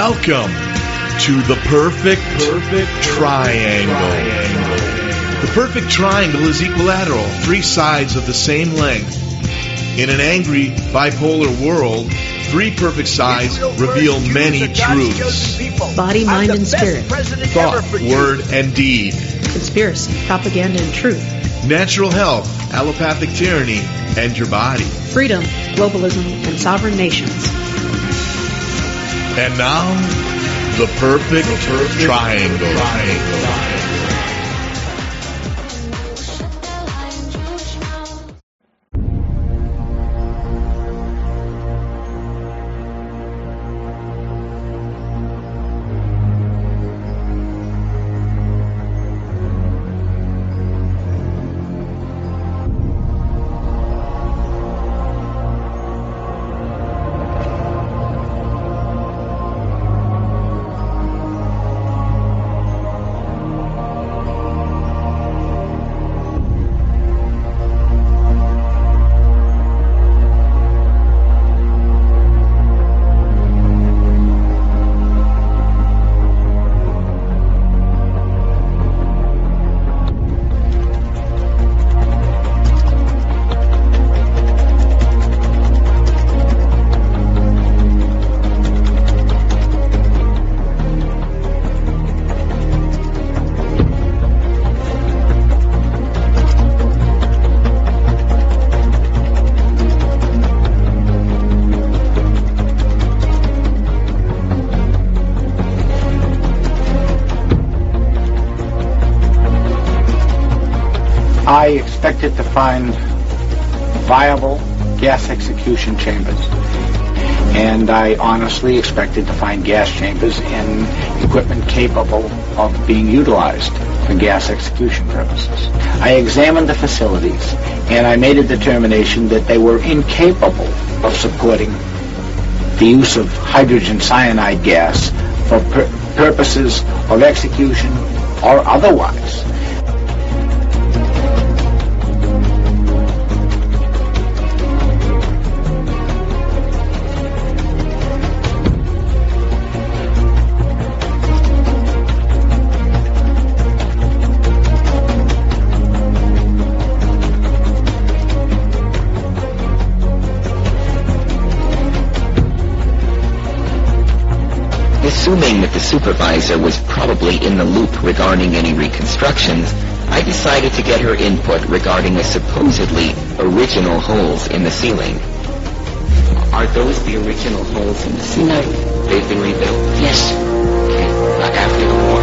Welcome to the perfect triangle. The perfect triangle is equilateral, three sides of the same length. In an angry, bipolar world, three perfect sides reveal many truths. Body, mind, and spirit. Thought, word, and deed. Conspiracy, propaganda, and truth. Natural health, allopathic tyranny, and your body. Freedom, globalism, and sovereign nations. And now, the perfect triangle. I expected to find viable gas execution chambers, and I honestly expected to find gas chambers in equipment capable of being utilized for gas execution purposes. I examined the facilities, and I made a determination that they were incapable of supporting the use of hydrogen cyanide gas for purposes of execution or otherwise. Assuming that the supervisor was probably in the loop regarding any reconstructions, I decided to get her input regarding the supposedly original holes in the ceiling. Are those the original holes in the ceiling? No. They've been rebuilt? Yes. Okay. After the war.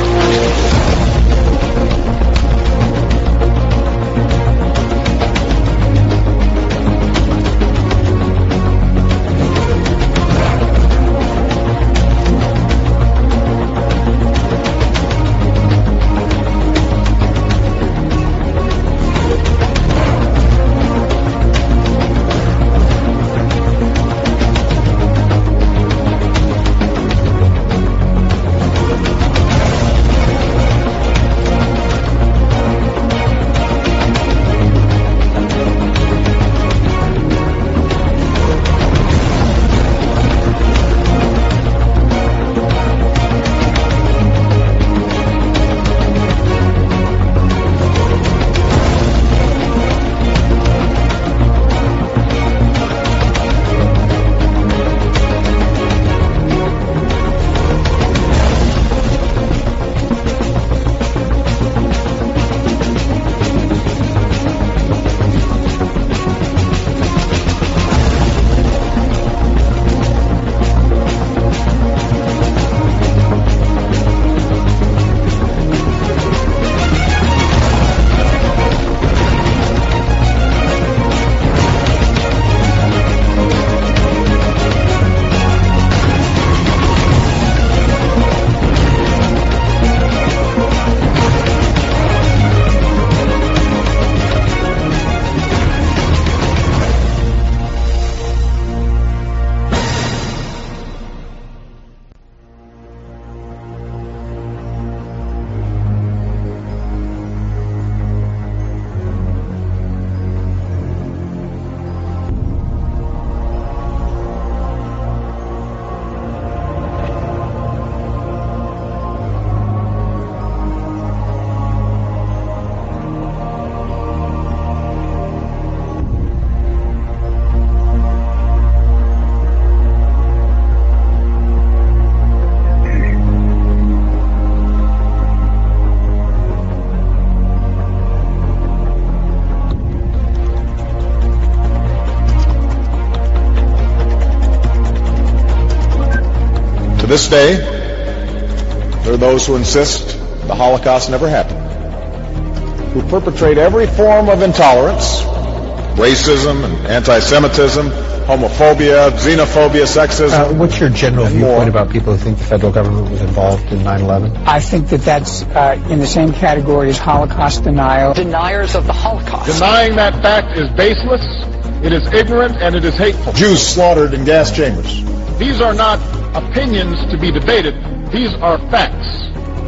this day, there are those who insist the Holocaust never happened, who perpetrate every form of intolerance, racism and anti-Semitism, homophobia, xenophobia, sexism. What's your general viewpoint about people who think the federal government was involved in 9/11? I think that that's in the same category as Holocaust denial. Deniers of the Holocaust. Denying that fact is baseless, it is ignorant, and it is hateful. Jews slaughtered in gas chambers. These are not opinions to be debated. These are facts.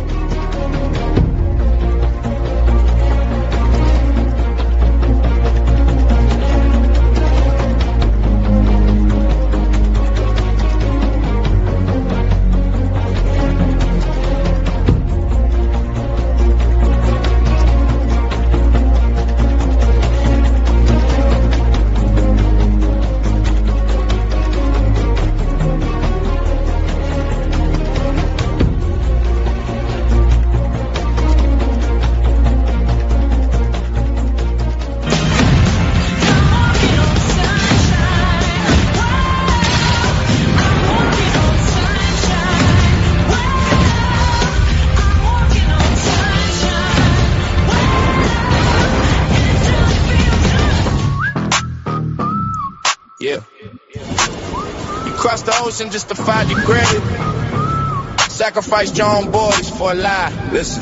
Just to find your grave. Sacrifice your own boys for a lie. Listen.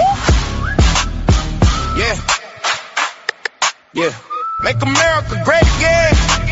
Yeah. Yeah. Make America great again.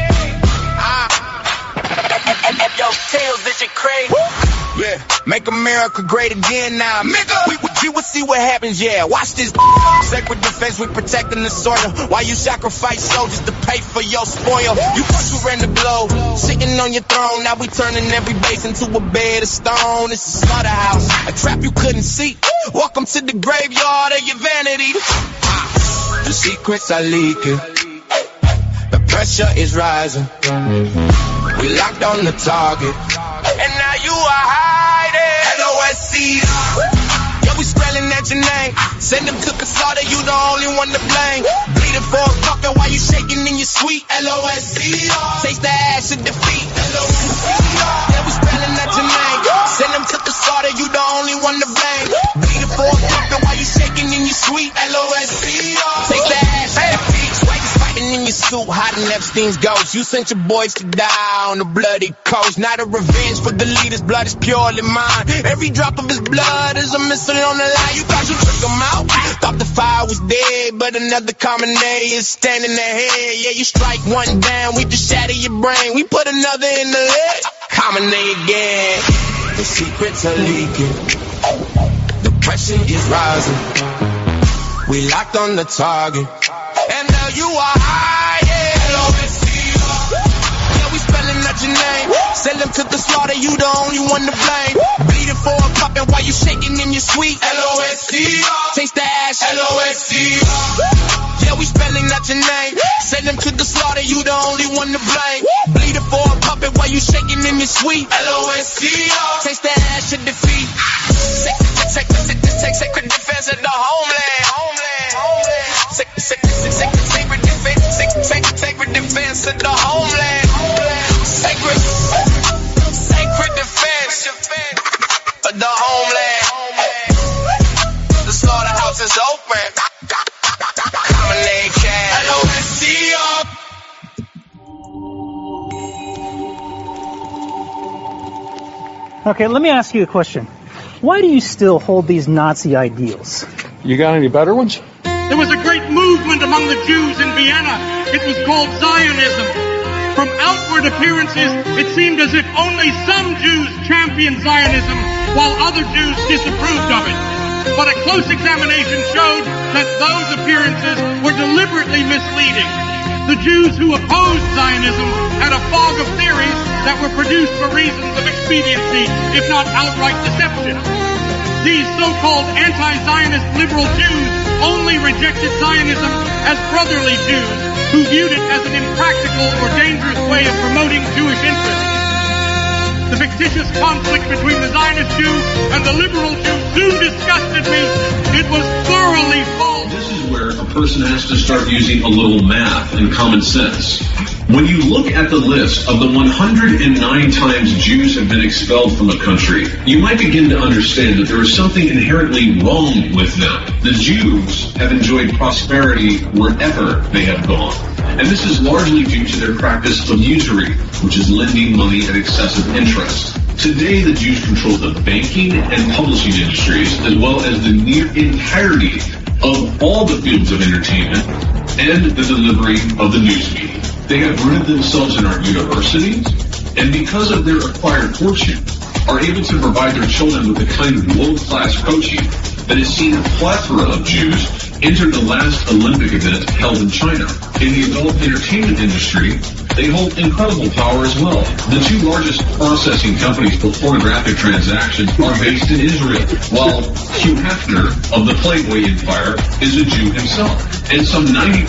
Yo, Tails, this shit crazy. Yeah. Make America great again now. We will see what happens, yeah. Watch this. Sacred defense, we protecting the soil. Why you sacrifice soldiers to pay for your spoil? You ran the globe, sitting on your throne. Now we turning every base into a bed of stone. It's a slaughterhouse, a trap you couldn't see. Welcome to the graveyard of your vanity. The secrets are leaking. The pressure is rising. We locked on the target. And now you are hiding. LOSC. Yeah, we spelling at your name. Send them to the slaughter, you the only one to blame. Bleeding for a fucker while you shaking in your sweet. LOSC. Taste the ash of defeat. LOSC. Yeah, we spelling at your name. Send them to the slaughter, you the only one to blame. Bleeding for a fucker while you shaking in your sweet. LOSC. Take the ash of defeat. In your suit, hiding Epstein's ghost. You sent your boys to die on the bloody coast. Not a revenge for the leader's blood is purely mine. Every drop of his blood is a missile on the line. You thought you took him out, thought the fire was dead, but another common day is standing ahead. Yeah, you strike one down, we just shatter your brain. We put another in the leg, common day again. The secrets are leaking, the pressure is rising. We locked on the target. And now you are high, LOSC. Yeah, we spelling out your name. Send them to the slaughter, you the only one to blame. Bleeding for a puppet while you shaking in your sweet. LOSC. Taste the ash. LOSC. Yeah, we spelling out your name. Send them to the slaughter, you the only one to blame. Bleeding for a puppet while you shaking in your sweet. LOSC. Taste the ash of defeat. Sacred defense of the homeland. Sacred defense of the homeland. Sacred defense of the homeland. The slaughterhouse is open. Common name cat. LOSC up. Okay, let me ask you a question. Why do you still hold these Nazi ideals? You got any better ones? There was a great movement among the Jews in Vienna. It was called Zionism. From outward appearances, it seemed as if only some Jews championed Zionism, while other Jews disapproved of it. But a close examination showed that those appearances were deliberately misleading. The Jews who opposed Zionism had a fog of theories that were produced for reasons of expediency, if not outright deception. These so-called anti-Zionist liberal Jews only rejected Zionism as brotherly Jews who viewed it as an impractical or dangerous way of promoting Jewish interests. The fictitious conflict between the Zionist Jew and the liberal Jew soon disgusted me. It was thoroughly false. This is where a person has to start using a little math and common sense. When you look at the list of the 109 times Jews have been expelled from a country, you might begin to understand that there is something inherently wrong with them. The Jews have enjoyed prosperity wherever they have gone. And this is largely due to their practice of usury, which is lending money at excessive interest. Today, the Jews control the banking and publishing industries, as well as the near entirety of all the fields of entertainment and the delivery of the news media. They have rooted themselves in our universities, and because of their acquired fortune, are able to provide their children with the kind of world-class coaching that has seen a plethora of Jews enter the last Olympic event held in China. In the adult entertainment industry, they hold incredible power as well. The two largest processing companies for pornographic transactions are based in Israel, while Hugh Hefner of the Playboy empire is a Jew himself. And some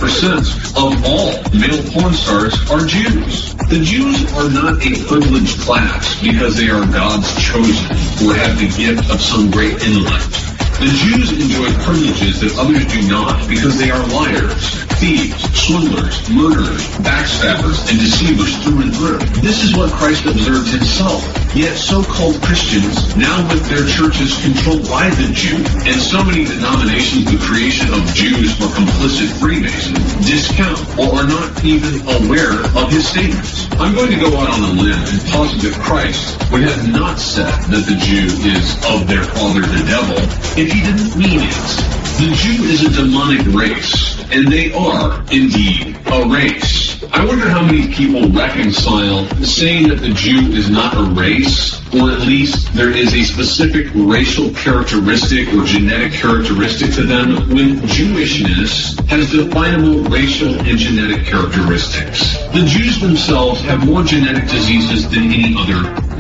90% of all male porn stars are Jews. The Jews are not a privileged class because they are God's chosen or have the gift of some great intellect. The Jews enjoy privileges that others do not because they are liars, thieves, swindlers, murderers, backstabbers, and deceivers through and through. This is what Christ observed himself. Yet so-called Christians, now with their churches controlled by the Jew, and so many denominations the creation of Jews or complicit Freemasons, discount or are not even aware of his statements. I'm going to go out on a limb and posit that Christ would have not said that the Jew is of their father the devil if he didn't mean it. The Jew is a demonic race, and they are, indeed, a race. I wonder how many people reconcile saying that the Jew is not a race, or at least there is a specific racial characteristic or genetic characteristic to them, when Jewishness has definable racial and genetic characteristics. The Jews themselves have more genetic diseases than any other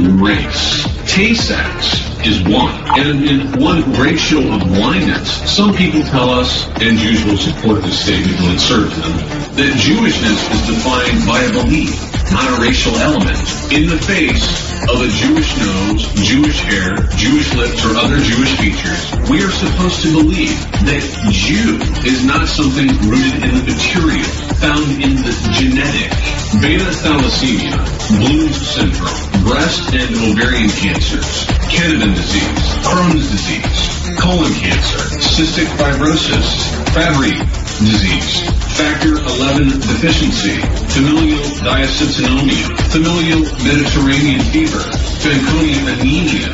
race. Tay-Sachs is one, and in one great show of blindness, some people tell us, and Jews will support this statement will insert to them, that Jewishness is defined by a belief, not a racial element. In the face of a Jewish nose, Jewish hair, Jewish lips, or other Jewish features, we are supposed to believe that Jew is not something rooted in the material, found in the genetic. Beta thalassemia, Bloom's syndrome, breast and ovarian cancers, Canavan disease, Crohn's disease, colon cancer, cystic fibrosis, Fabry disease, factor 11 deficiency, familial diacitynomia, familial Mediterranean fever, Fanconi anemia,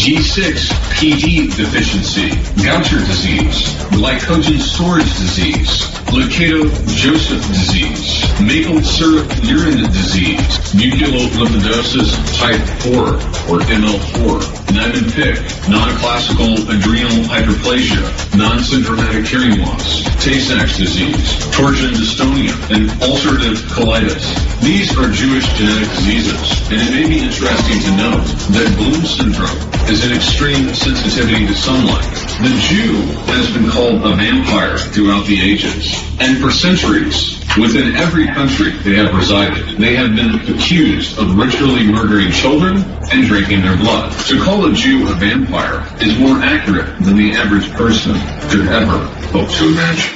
G6PD deficiency, Gaucher disease, glycogen storage disease, Leukoto-Joseph disease, maple syrup urine disease, mucolipidosis type 4 or ML4, Niemann-Pick, non-classical adrenal hyperplasia, non-syndromatic hearing loss, Tay-Sachs disease, torsion dystonia, and ulcerative colitis. These are Jewish genetic diseases, and it may be interesting to note that Bloom syndrome is an extreme sensitivity to sunlight. The Jew has been called a vampire throughout the ages, and for centuries, within every country they have resided, they have been accused of ritually murdering children and drinking their blood. To call a Jew a vampire is more accurate than the average person could ever hope to imagine.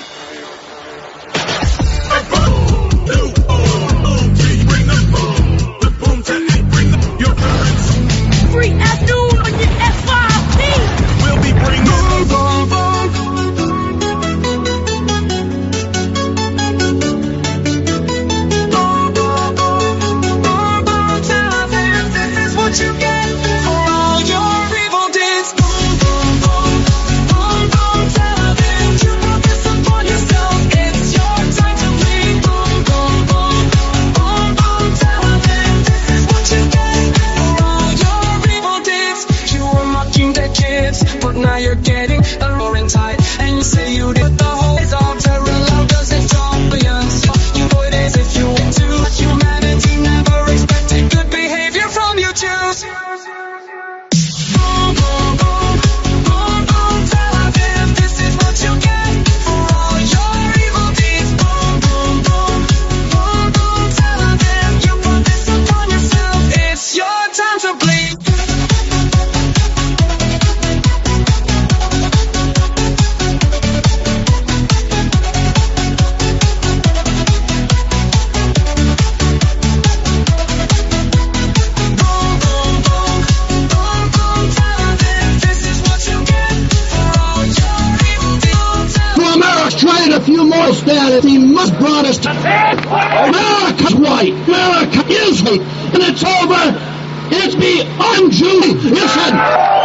wanted a few more status. He must brought us to America's white. America is white. And it's over. It's beyond Jew. Listen.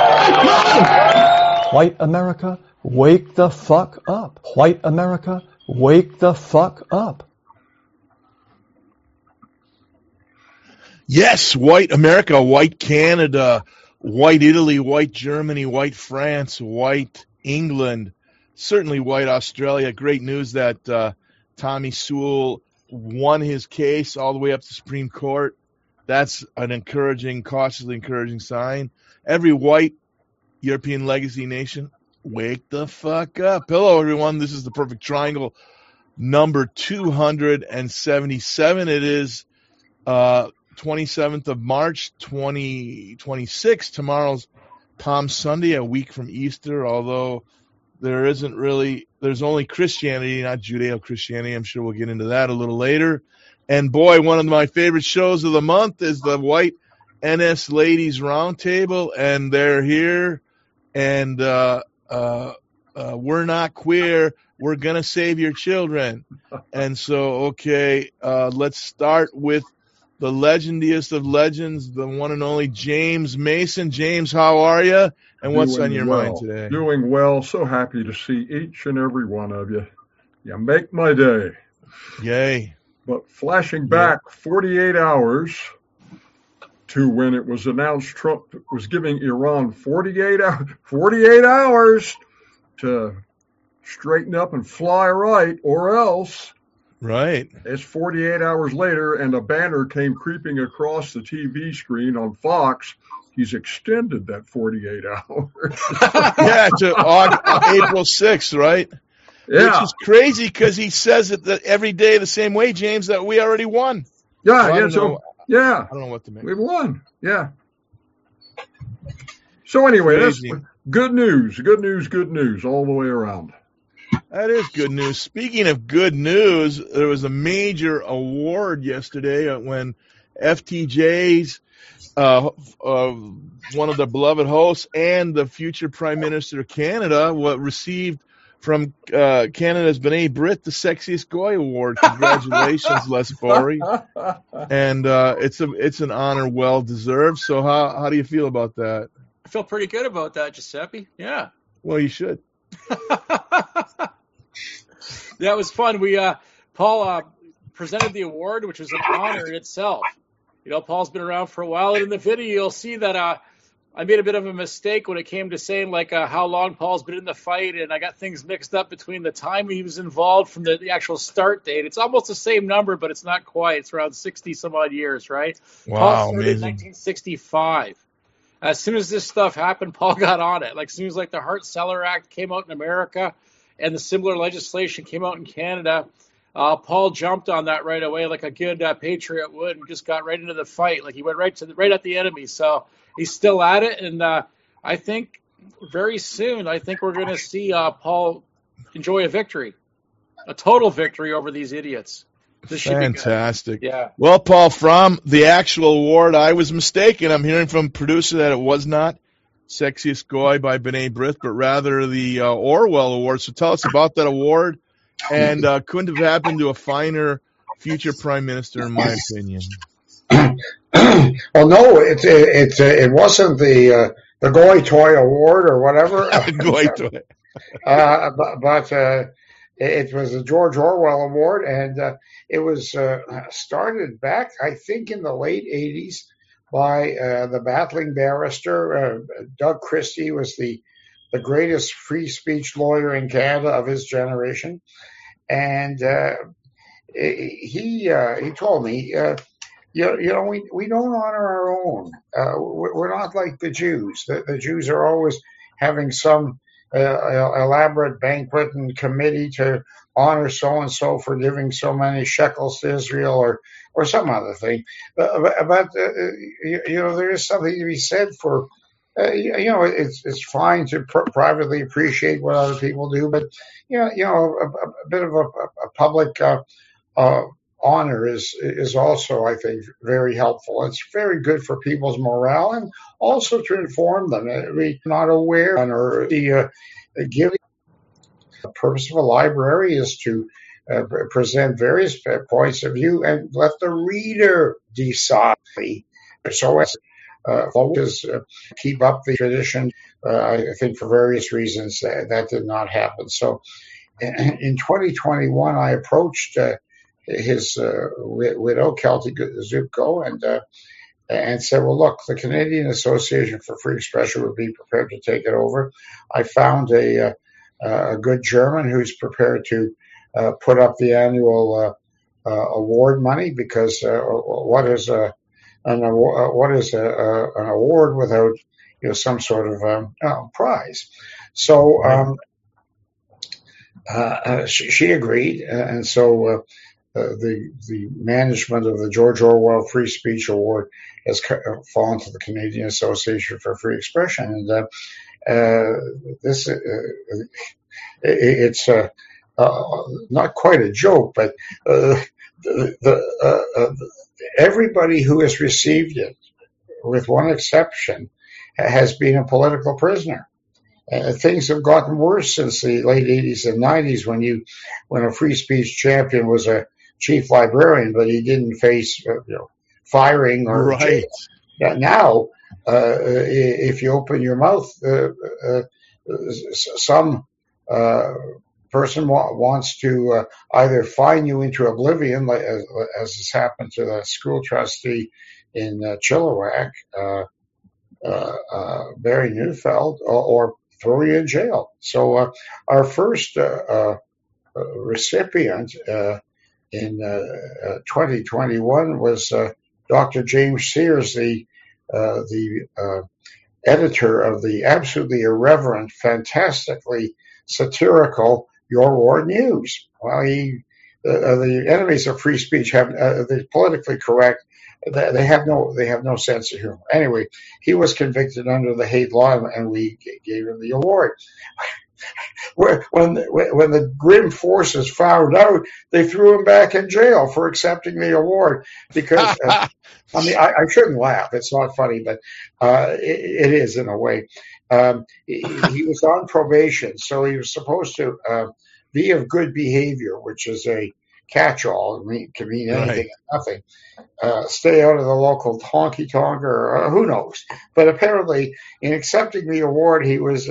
White America, wake the fuck up. White America, wake the fuck up. Yes, white America, white Canada, white Italy, white Germany, white France, white England, certainly white Australia. Great news that Tommy Sewell won his case all the way up to the Supreme Court. That's an encouraging, cautiously encouraging sign. Every white European legacy nation, wake the fuck up. Hello, everyone. This is the Perfect Triangle, number 277. It is 27th of March, 2026. Tomorrow's Palm Sunday, a week from Easter, although there's only Christianity, not Judeo-Christianity. I'm sure we'll get into that a little later. And boy, one of my favorite shows of the month is the White NS Ladies Roundtable, and they're here. And we're not queer. We're going to save your children. And so, okay, let's start with the legendiest of legends, the one and only James Mason. James, how are you? And what's on your mind today? Doing well. So happy to see each and every one of you. You make my day. Yay. But flashing back 48 hours to when it was announced Trump was giving Iran 48 hours to straighten up and fly right, or else. Right. It's 48 hours later, and a banner came creeping across the TV screen on Fox. He's extended that 48 hours. Yeah, to April 6th, right? Yeah. Which is crazy because he says it every day the same way, James, that we already won. Yeah, so yeah. I don't know what to make. We've won. Yeah. So anyway, that's good news all the way around. That is good news. Speaking of good news, there was a major award yesterday when FTJ's, one of the beloved hosts and the future Prime Minister of Canada, received from Canada's B'nai B'rith the Sexiest Goy Award. Congratulations, Les Foury. And it's an honor well deserved. So how do you feel about that? I feel pretty good about that, Giuseppe. Yeah. Well, you should. Yeah, it was fun. Paul presented the award, which was an honor in itself. You know, Paul's been around for a while, and in the video you'll see that I made a bit of a mistake when it came to saying how long Paul's been in the fight, and I got things mixed up between the time he was involved from the actual start date. It's almost the same number, but it's not quite. It's around 60 some odd years, right? Wow, Paul started amazing. in 1965. As soon as this stuff happened, Paul got on it. As soon as the Hart-Celler Act came out in America and the similar legislation came out in Canada, Paul jumped on that right away like a good patriot would, and just got right into the fight. He went right at the enemy. So he's still at it, and I think very soon, we're going to see Paul enjoy a victory, a total victory over these idiots. This should fantastic. Be good. Yeah. Well, Paul, from the actual award, I was mistaken. I'm hearing from producer that it was not Sexiest Goy by B'nai B'rith, but rather the Orwell Award. So tell us about that award, and couldn't have happened to a finer future prime minister, in my opinion. Well, no, it wasn't the Goy Toy Award or whatever. Goy Toy. But it was the George Orwell Award, and it was started back, I think, in the late 80s by the battling barrister. Doug Christie was the greatest free speech lawyer in Canada of his generation. And he told me, we don't honor our own. We're not like the Jews. The Jews are always having some elaborate banquet and committee to honor so-and-so for giving so many shekels to Israel or some other thing. But there is something to be said for, it's fine to privately appreciate what other people do, but, a bit of a public honor is also, I think, very helpful. It's very good for people's morale and also to inform them. We're not aware or giving. The purpose of a library is to present various points of view and let the reader decide. So as keep up the tradition, I think for various reasons that did not happen. So in 2021, I approached his widow, Kelty Zupko, and said, well, look, the Canadian Association for Free Expression would be prepared to take it over. I found a good German who's prepared to put up the annual award money, because what is an award without some sort of prize? So she agreed, and so the management of the George Orwell Free Speech Award has fallen to the Canadian Association for Free Expression, and it's not quite a joke, but everybody who has received it, with one exception, has been a political prisoner. Things have gotten worse since the late 80s and 90s when a free speech champion was a chief librarian, but he didn't face firing or jail. Now, if you open your mouth, some person wants to either fine you into oblivion, as has happened to the school trustee in Chilliwack, Barry Neufeld, or throw you in jail. So our first recipient in 2021 was Dr. James Sears, the editor of the absolutely irreverent, fantastically satirical Your War News. Well, the enemies of free speech have the politically correct. They have no sense of humor. Anyway, he was convicted under the hate law, and we gave him the award. When the grim forces found out, they threw him back in jail for accepting the award, because I shouldn't laugh. It's not funny, but it is in a way. He was on probation, so he was supposed to be of good behavior, which is a catch-all. Can mean anything and nothing. Stay out of the local honky-tonk, or who knows. But apparently, in accepting the award, he was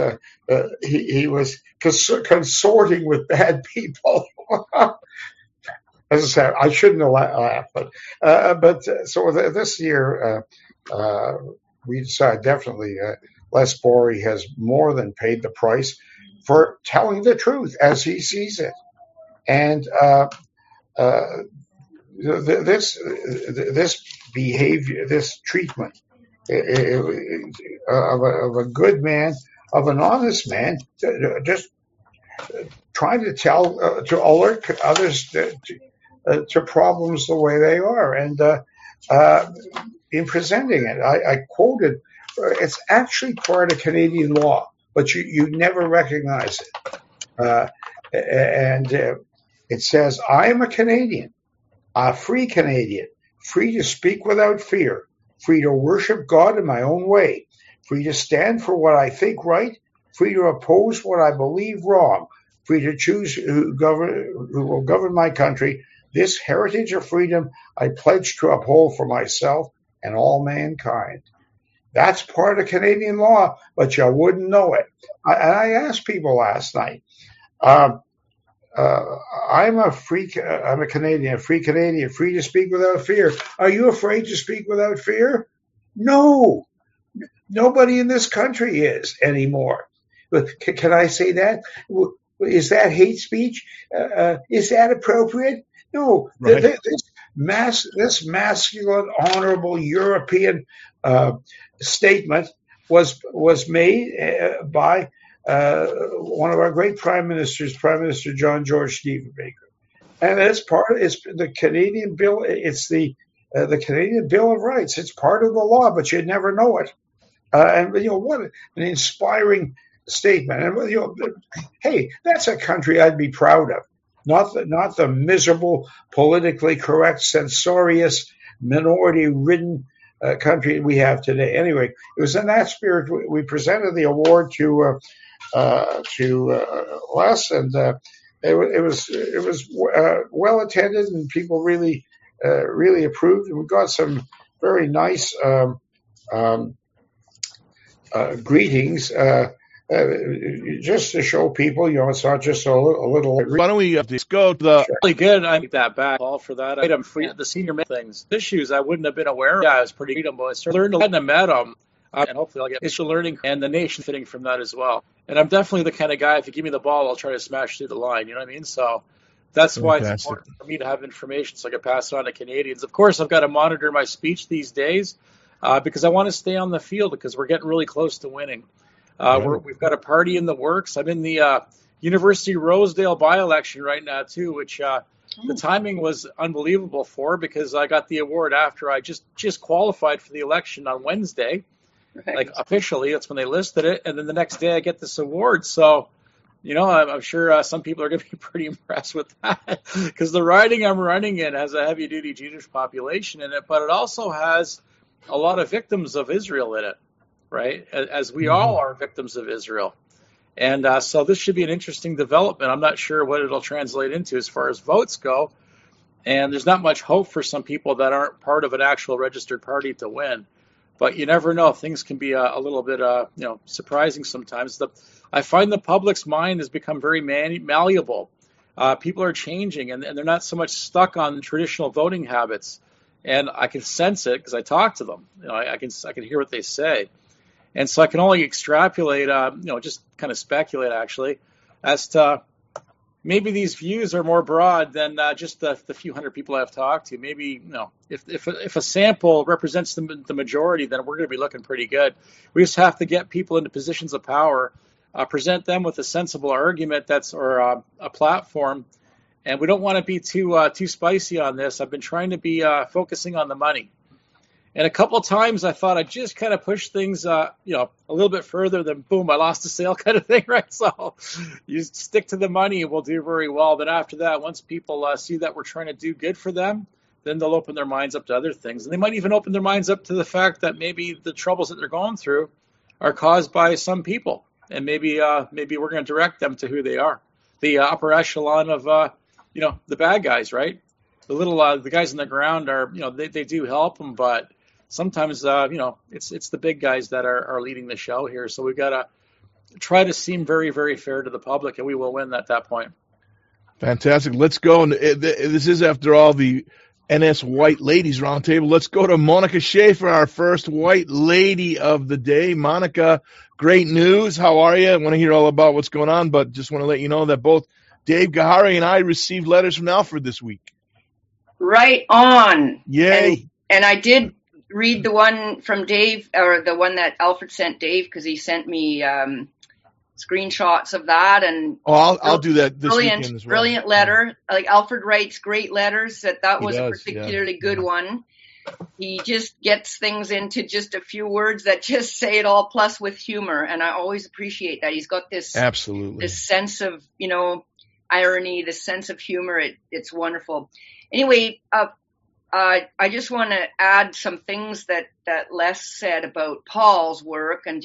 consorting with bad people. As I said, I shouldn't have laughed, but so this year we decided definitely Les Borey has more than paid the price for telling the truth as he sees it, and this behavior, this treatment of a good man, of an honest man, just trying to to alert others to problems the way they are, and in presenting it, I quoted. It's actually part of Canadian law, but you never recognize it, and it says, "I am a Canadian, a free Canadian, free to speak without fear, free to worship God in my own way, free to stand for what I think right, free to oppose what I believe wrong, free to choose who will govern my country. This heritage of freedom I pledge to uphold for myself and all mankind." That's part of Canadian law, but you wouldn't know it. I asked people last night, I'm a Canadian, a free Canadian, free to speak without fear. Are you afraid to speak without fear? No. Nobody in this country is anymore. Can I say that? Is that hate speech? Is that appropriate? No. Right. This masculine, honorable European statement was made by one of our great prime ministers, Prime Minister John George Stephenbaker, and it's the Canadian bill. It's the Canadian Bill of Rights. It's part of the law, but you'd never know it. And what an inspiring statement. And hey, that's a country I'd be proud of. Not the miserable, politically correct, censorious, minority-ridden country we have today. Anyway, it was in that spirit we presented the award to Les, and it was well attended, and people really approved. And we got some very nice greetings. Just to show people, it's not just a little. Why don't we just go to the really good? I take that back, Paul, for that item. For the senior things, issues I wouldn't have been aware of. Yeah, I was pretty good, but I learned a lot and met them, and hopefully I'll get issue learning and the nation fitting from that as well. And I'm definitely the kind of guy, if you give me the ball, I'll try to smash through the line. You know what I mean? So that's why it's important for me to have information so I can pass it on to Canadians. Of course, I've got to monitor my speech these days because I want to stay on the field because we're getting really close to winning. We've got a party in the works. I'm in the University Rosedale by-election right now, too, which the timing was unbelievable for because I got the award after I just qualified for the election on Wednesday. Right. Like officially, that's when they listed it. And then the next day I get this award. So, I'm sure some people are going to be pretty impressed with that because the riding I'm running in has a heavy-duty Jewish population in it, but it also has a lot of victims of Israel in it. Right, as we all are victims of Israel. And so this should be an interesting development. I'm not sure what it'll translate into as far as votes go. And there's not much hope for some people that aren't part of an actual registered party to win. But you never know. Things can be a little bit, surprising sometimes. I find the public's mind has become very malleable. People are changing, and they're not so much stuck on traditional voting habits. And I can sense it because I talk to them. I can hear what they say. And so I can only extrapolate, just kind of speculate, actually, as to maybe these views are more broad than just the few hundred people I've talked to. Maybe, if a sample represents the majority, then we're going to be looking pretty good. We just have to get people into positions of power, present them with a sensible argument or a platform. And we don't want to be too spicy on this. I've been trying to be focusing on the money. And a couple of times I thought I'd just kind of push things, a little bit further than boom, I lost a sale kind of thing, right? So you stick to the money and we'll do very well. But after that, once people see that we're trying to do good for them, then they'll open their minds up to other things. And they might even open their minds up to the fact that maybe the troubles that they're going through are caused by some people. And maybe we're going to direct them to who they are. The upper echelon of, the bad guys, right? The little, the guys on the ground are, they do help them, but sometimes, it's the big guys that are leading the show here. So we've got to try to seem very, very fair to the public, and we will win at that point. Fantastic. Let's go. And this is, after all, the NS White Ladies Roundtable. Let's go to Monica Schaefer, our first white lady of the day. Monica, great news. How are you? I want to hear all about what's going on, but just want to let you know that both Dave Gahary and I received letters from Alfred this week. Right on. Yay. And I did read the one from Dave, or the one that Alfred sent Dave, because he sent me screenshots of that. And I'll do that this weekend as well. Brilliant letter. Like Alfred writes great letters. That was a particularly good one. He just gets things into just a few words that just say it all, plus with humor. And I always appreciate that. He's got this sense of, irony, this sense of humor. It's wonderful. Anyway, I just want to add some things that Les said about Paul's work, and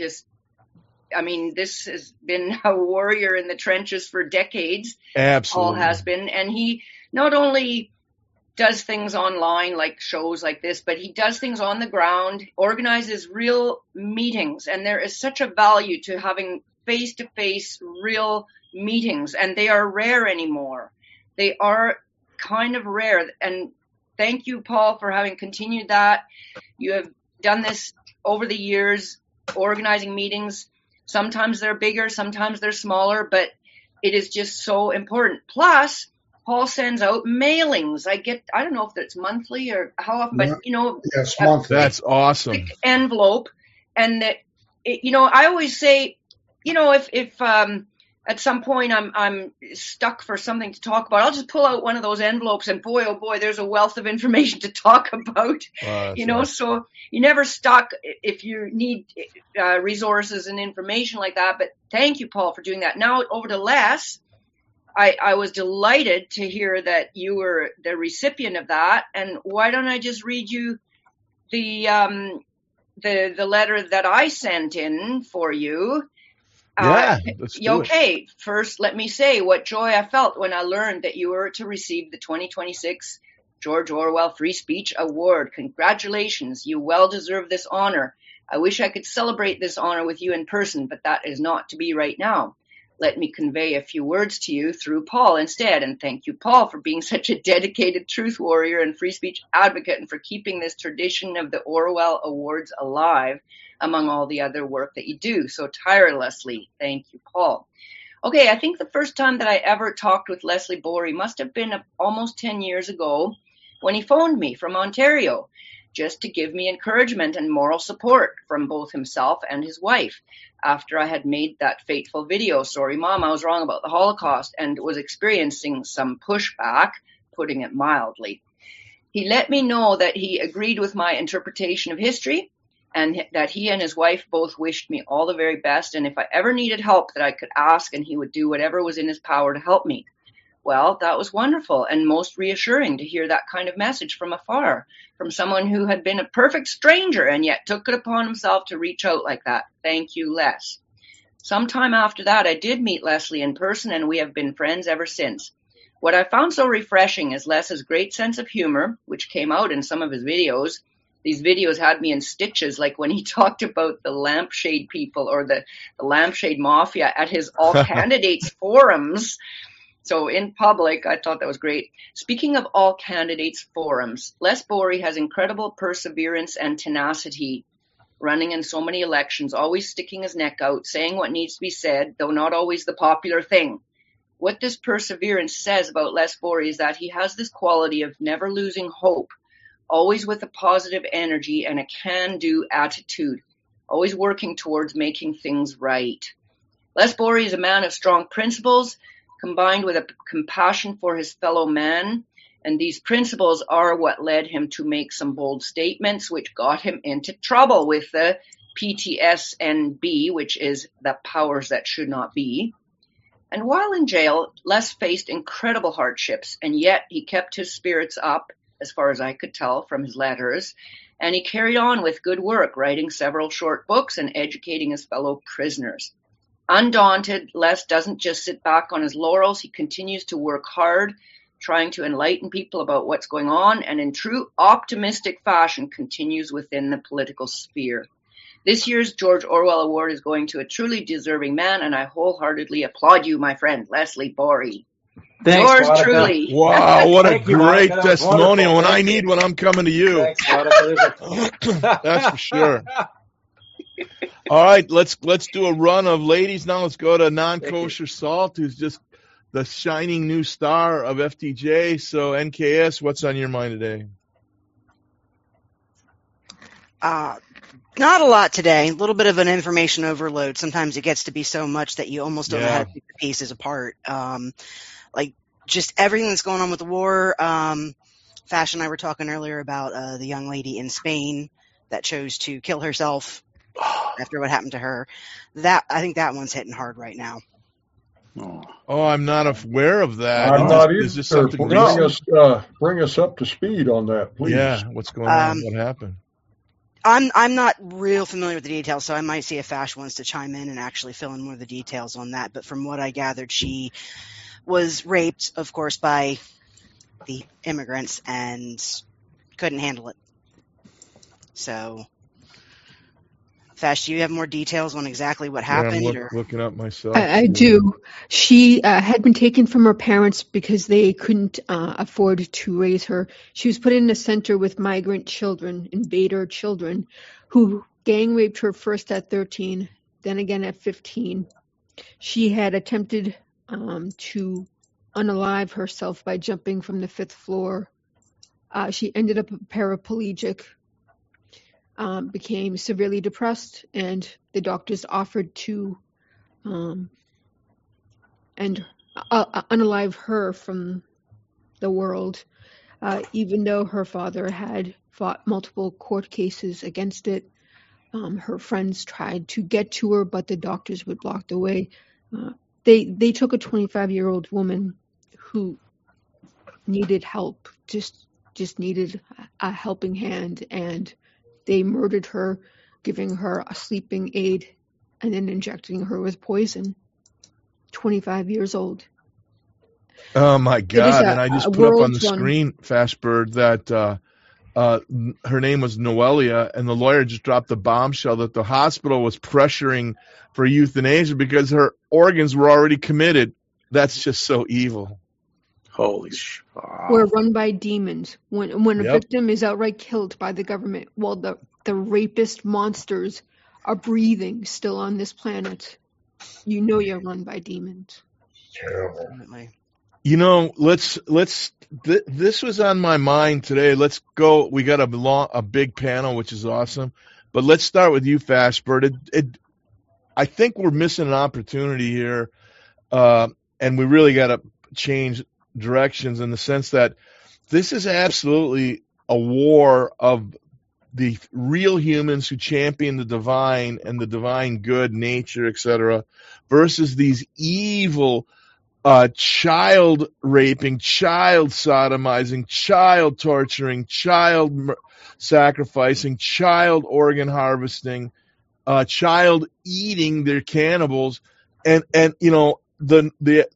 this has been a warrior in the trenches for decades. Absolutely. Paul has been, and he not only does things online like shows like this, but he does things on the ground, organizes real meetings, and there is such a value to having face-to-face real meetings, and they are rare anymore. They are kind of rare, and thank you, Paul, for having continued that. You have done this over the years, organizing meetings. Sometimes they're bigger, sometimes they're smaller, but it is just so important. Plus, Paul sends out mailings. I don't know if it's monthly or how often, but, yes, monthly. That's awesome. Envelope. And, I always say, if at some point I'm stuck for something to talk about, I'll just pull out one of those envelopes, and boy, oh boy, there's a wealth of information to talk about. So you're never stuck if you need resources and information like that. But thank you, Paul, for doing that. Now over to Les. I was delighted to hear that you were the recipient of that. And why don't I just read you the letter that I sent in for you. Yeah, let's do it. First, let me say what joy I felt when I learned that you were to receive the 2026 George Orwell Free Speech Award. Congratulations. You well deserve this honor. I wish I could celebrate this honor with you in person, but that is not to be right now. Let me convey a few words to you through Paul instead. And thank you, Paul, for being such a dedicated truth warrior and free speech advocate, and for keeping this tradition of the Orwell Awards alive among all the other work that you do so tirelessly. Thank you, Paul. Okay, I think the first time that I ever talked with Leslie Borey must have been almost 10 years ago when he phoned me from Ontario, just to give me encouragement and moral support from both himself and his wife after I had made that fateful video, Sorry Mom, I was wrong about the Holocaust, and was experiencing some pushback, putting it mildly. He let me know that he agreed with my interpretation of history and that he and his wife both wished me all the very best, and if I ever needed help that I could ask and he would do whatever was in his power to help me. Well, that was wonderful and most reassuring to hear that kind of message from afar, from someone who had been a perfect stranger and yet took it upon himself to reach out like that. Thank you, Les. Sometime after that, I did meet Leslie in person, and we have been friends ever since. What I found so refreshing is Les's great sense of humor, which came out in some of his videos. These videos had me in stitches, like when he talked about the lampshade people or the lampshade mafia at his all candidates forums. So in public, I thought that was great. Speaking of all candidates forums, Les Borey has incredible perseverance and tenacity, running in so many elections, always sticking his neck out, saying what needs to be said, though not always the popular thing. What this perseverance says about Les Borey is that he has this quality of never losing hope, always with a positive energy and a can-do attitude, always working towards making things right. Les Borey is a man of strong principles, combined with a compassion for his fellow man, and these principles are what led him to make some bold statements which got him into trouble with the PTSNB, which is the powers that should not be. And while in jail, Les faced incredible hardships, and yet he kept his spirits up, as far as I could tell from his letters, and he carried on with good work, writing several short books and educating his fellow prisoners. Undaunted, Les doesn't just sit back on his laurels. He continues to work hard, trying to enlighten people about what's going on, and in true optimistic fashion continues within the political sphere. This year's George Orwell Award is going to a truly deserving man, and I wholeheartely applaud you, my friend, Leslie Borey. Thanks, Yours Monica. truly. Wow, what a great Monica. testimonial. When I need one, I'm coming to you. Thanks, Monica. That's for sure. All right, let's do a run of ladies now. Let's go to Non-Kosher Salt, who's just the shining new star of FTJ. So, NKS, what's on your mind today? Not a lot today. A little bit of an information overload. Sometimes it gets to be so much that you almost don't know how to pick the pieces apart. Like just everything that's going on with the war. Fash and I were talking earlier about the young lady in Spain that chose to kill herself after what happened to her. I think that one's hitting hard right now. Oh, I'm not aware of that. I'm not either. Is this something bring us up to speed on that, please. Yeah, what's going on? What happened? I'm not real familiar with the details, so I might see if Fash wants to chime in and actually fill in more of the details on that. But from what I gathered, she was raped, of course, by the immigrants and couldn't handle it. So, Fash, do you have more details on exactly what happened? Yeah, I'm looking up myself. I do. She had been taken from her parents because they couldn't afford to raise her. She was put in a center with migrant children, invader children, who gang raped her first at 13, then again at 15. She had attempted to unalive herself by jumping from the 5th floor. She ended up paraplegic. Became severely depressed, and the doctors offered to unalive her from the world, even though her father had fought multiple court cases against it. Her friends tried to get to her, but the doctors would block the way. They took a 25-year-old woman who needed help, just needed a helping hand, and They murdered her, giving her a sleeping aid, and then injecting her with poison. 25 years old. Oh my God! And I just put up on the screen, Fashbird, that her name was Noelia, and the lawyer just dropped the bombshell that the hospital was pressuring for euthanasia because her organs were already committed. That's just so evil. Holy shit. We're run by demons. When a victim is outright killed by the government, while the rapist monsters are breathing still on this planet, you know you're run by demons. Terrible. You know, this was on my mind today. Let's go. We got a big panel, which is awesome. But let's start with you, Fashbird. I think we're missing an opportunity here, and we really got to change directions in the sense that this is absolutely a war of the real humans who champion the divine and the divine good, nature, etc., versus these evil child raping, child sodomizing, child torturing, child sacrificing, child organ harvesting, child eating. They're cannibals, and you know the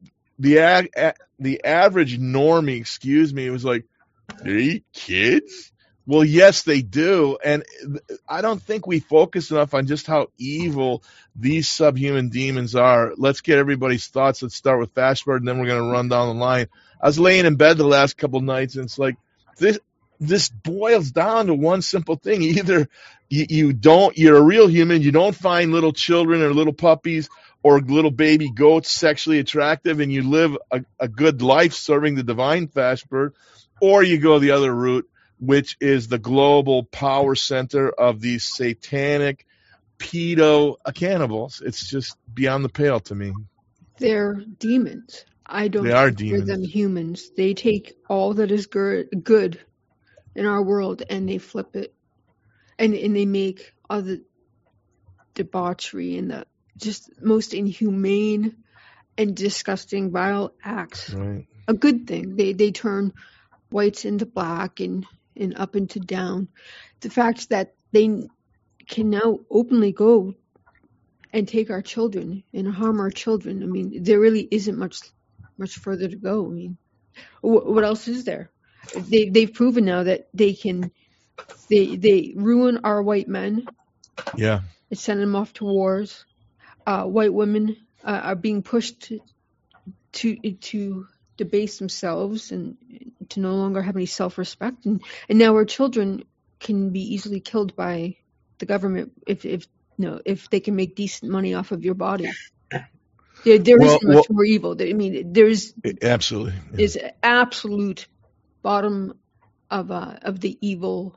average normie, was like, they eat kids? Well, yes, they do, and I don't think we focus enough on just how evil these subhuman demons are. Let's get everybody's thoughts. Let's start with Fashbird, and then we're going to run down the line. I was laying in bed the last couple of nights, and it's like this boils down to one simple thing. Either you're a real human, you don't find little children or little puppies or little baby goats sexually attractive, and you live a good life serving the divine, Fashbird, or you go the other route, which is the global power center of these satanic pedo cannibals. It's just beyond the pale to me. They're demons. I don't consider them humans. They take all that is good in our world and they flip it. And they make all the debauchery and the just most inhumane and disgusting vile acts a good thing. They turn whites into black and up into down. The fact that they can now openly go and take our children and harm our children, I mean, there really isn't much further to go. I mean, what else is there? They've proven now that they ruin our white men. Yeah. And send them off to wars. White women are being pushed to debase themselves and to no longer have any self-respect, and now our children can be easily killed by the government if they can make decent money off of your body. There isn't much more evil. I mean, there's absolutely is absolute bottom of the evil.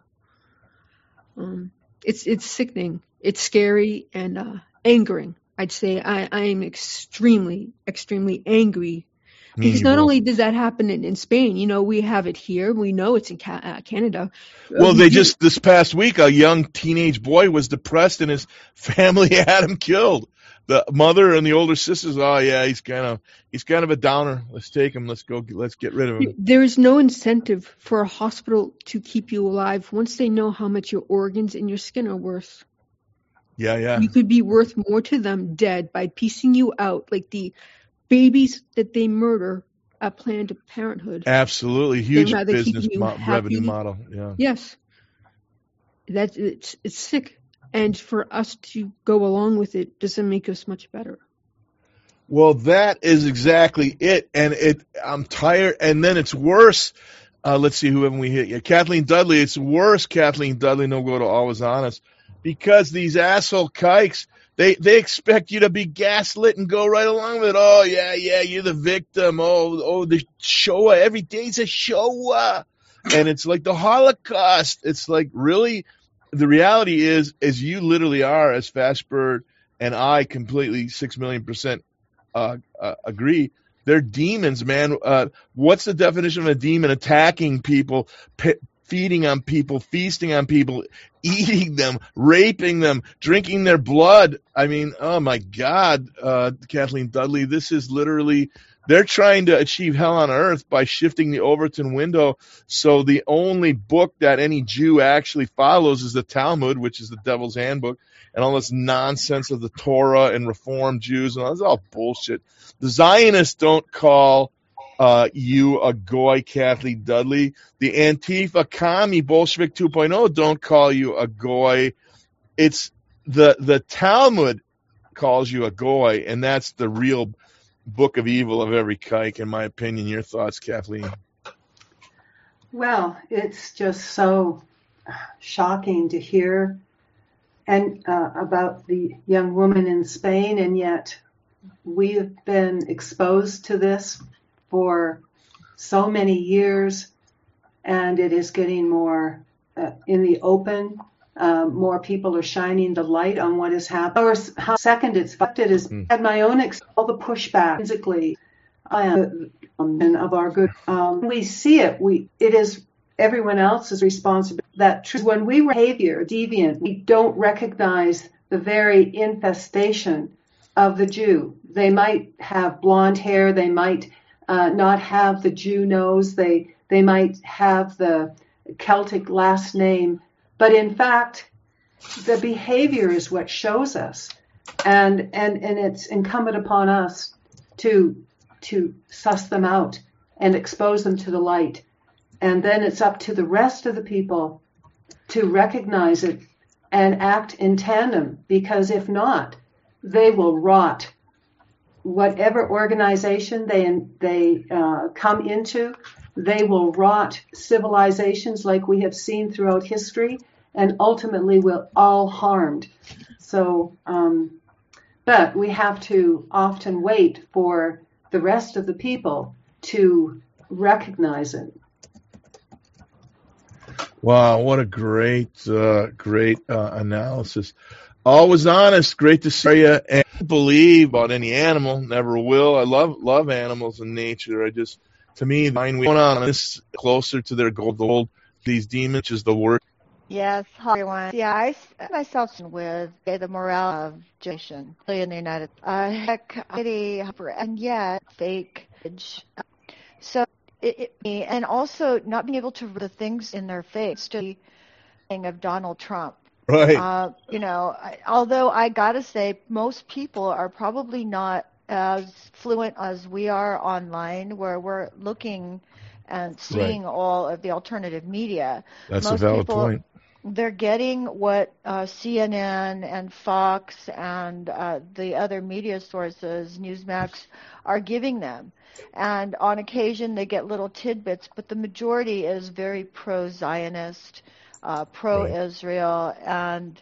It's sickening. It's scary and angering. I'd say I am extremely, extremely angry. Because not only does that happen in Spain, you know, we have it here. We know it's in Canada. Well, this past week, a young teenage boy was depressed and his family had him killed. The mother and the older sisters, oh yeah, he's kind of a downer. Let's take him. Let's get rid of him. There is no incentive for a hospital to keep you alive once they know how much your organs and your skin are worth. Yeah. You could be worth more to them dead by piecing you out like the babies that they murder at Planned Parenthood. Absolutely. Huge business revenue model. Yeah. Yes. It's sick. And for us to go along with it doesn't make us much better. Well, that is exactly it. And I'm tired. And then it's worse. Let's see, who haven't we hit yet? Kathleen Dudley. It's worse, Kathleen Dudley, no go to Always Honest. Because these asshole kikes, they expect you to be gaslit and go right along with it. Oh, yeah, you're the victim. Oh, the Shoah. Every day's a Shoah. And it's like the Holocaust. It's like, really? The reality is you literally are, as Fashbird and I completely 6,000,000% agree, they're demons, man. What's the definition of a demon? Attacking people, feeding on people, feasting on people, eating them, raping them, drinking their blood. I mean, oh my God, Kathleen Dudley, this is literally They're trying to achieve hell on earth by shifting the Overton window. So the only book that any Jew actually follows is the Talmud, which is the Devil's Handbook, and all this nonsense of the Torah and Reform Jews, and all that's all bullshit. The Zionists don't call you a goy, Kathleen Dudley. The Antifa, Commie, Bolshevik 2.0 don't call you a goy. It's the Talmud calls you a goy, and that's the real book of evil of every kike, in my opinion. Your thoughts, Kathleen? Well, it's just so shocking to hear and about the young woman in Spain, and yet we've been exposed to this for so many years, and it is getting more in the open. More people are shining the light on what has happened. Or how second it's affected is had my own all the pushback physically and of our good. We see it. It is everyone else's responsibility. That when we were behavior deviant, we don't recognize the very infestation of the Jew. They might have blonde hair. They might not have the Jew nose. They might have the Celtic last name. But in fact, the behavior is what shows us, and it's incumbent upon us to suss them out and expose them to the light. And then it's up to the rest of the people to recognize it and act in tandem, because if not, they will rot. Whatever organization they come into, they will rot civilizations like we have seen throughout history, and ultimately we're all harmed. So, but we have to often wait for the rest of the people to recognize it. Wow, what a great analysis. Always honest, great to see you. And I don't believe about any animal, never will. I love animals and nature. To me, mine going on this closer to their goal. These demons is the worst. Yes, hi everyone. Yeah, I myself with the morale of generation in the United and yet fake. So and also not being able to read the things in their face to of Donald Trump. Right. Although I gotta say, most people are probably not as fluent as we are online, where we're looking and seeing all of the alternative media. That's most a valid people, point. They're getting what CNN and Fox and the other media sources, Newsmax, are giving them. And on occasion they get little tidbits, but the majority is very pro-Zionist, pro-Israel, and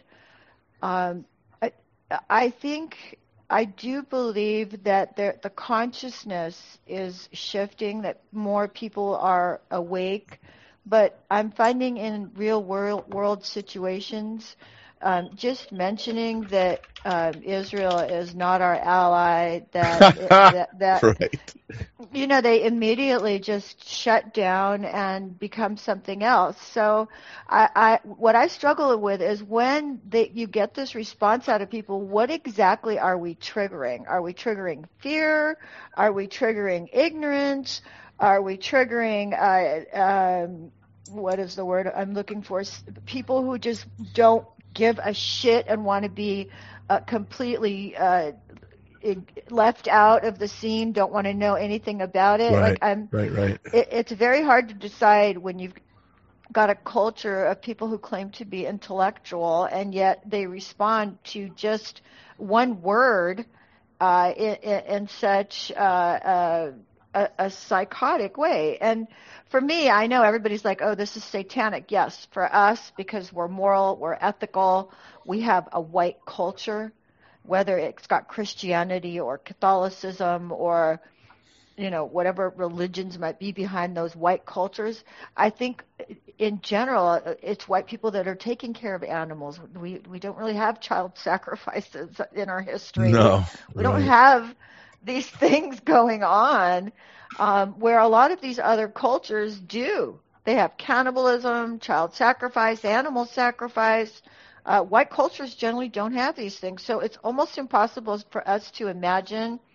I do believe that the consciousness is shifting, that more people are awake, but I'm finding in real world situations, just mentioning that Israel is not our ally, that right. They immediately just shut down and become something else. So what I struggle with is when you get this response out of people, what exactly are we triggering? Are we triggering fear? Are we triggering ignorance? Are we triggering, what is the word I'm looking for? People who just don't give a shit and want to be completely left out of the scene, don't want to know anything about it. Right. It's very hard to decide when you've got a culture of people who claim to be intellectual and yet they respond to just one word in such a psychotic way. And for me, I know everybody's like, oh, this is satanic. Yes, for us, because we're moral, we're ethical, we have a white culture, whether it's got Christianity or Catholicism or, whatever religions might be behind those white cultures. I think in general, it's white people that are taking care of animals. We don't really have child sacrifices in our history. No, we don't have these things going on where a lot of these other cultures do. They have cannibalism, child sacrifice, animal sacrifice. White cultures generally don't have these things. So it's almost impossible for us to imagine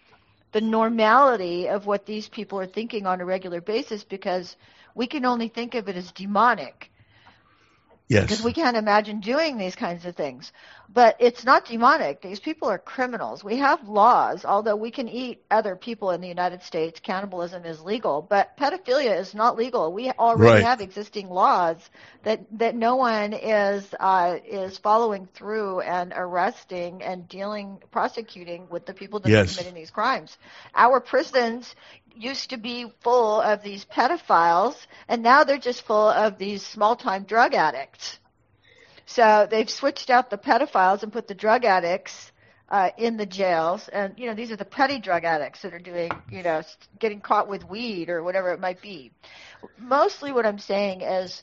the normality of what these people are thinking on a regular basis, because we can only think of it as demonic. Yes. Because we can't imagine doing these kinds of things. But it's not demonic. These people are criminals. We have laws, although we can eat other people in the United States. Cannibalism is legal, but pedophilia is not legal. We already have existing laws that no one is following through and arresting and prosecuting with the people that are committing these crimes. Our prisons used to be full of these pedophiles, and now they're just full of these small-time drug addicts. So they've switched out the pedophiles and put the drug addicts in the jails. And, these are the petty drug addicts that are doing, getting caught with weed or whatever it might be. Mostly what I'm saying is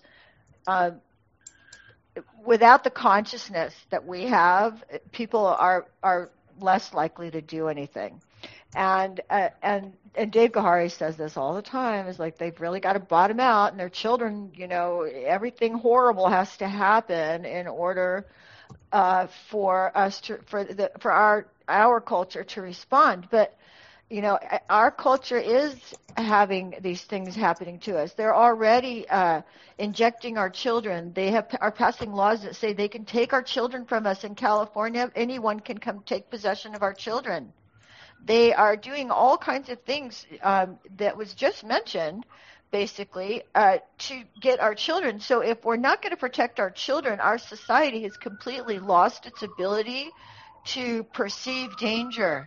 without the consciousness that we have, people are less likely to do anything. And Dave Gahary says this all the time, is like they've really got to bottom out, and their children, everything horrible has to happen in order for us for our culture to respond. But our culture is having these things happening to us. They're already injecting our children. They are passing laws that say they can take our children from us. In California, anyone can come take possession of our children. They are doing all kinds of things that was just mentioned, basically, to get our children. So if we're not going to protect our children, our society has completely lost its ability to perceive danger.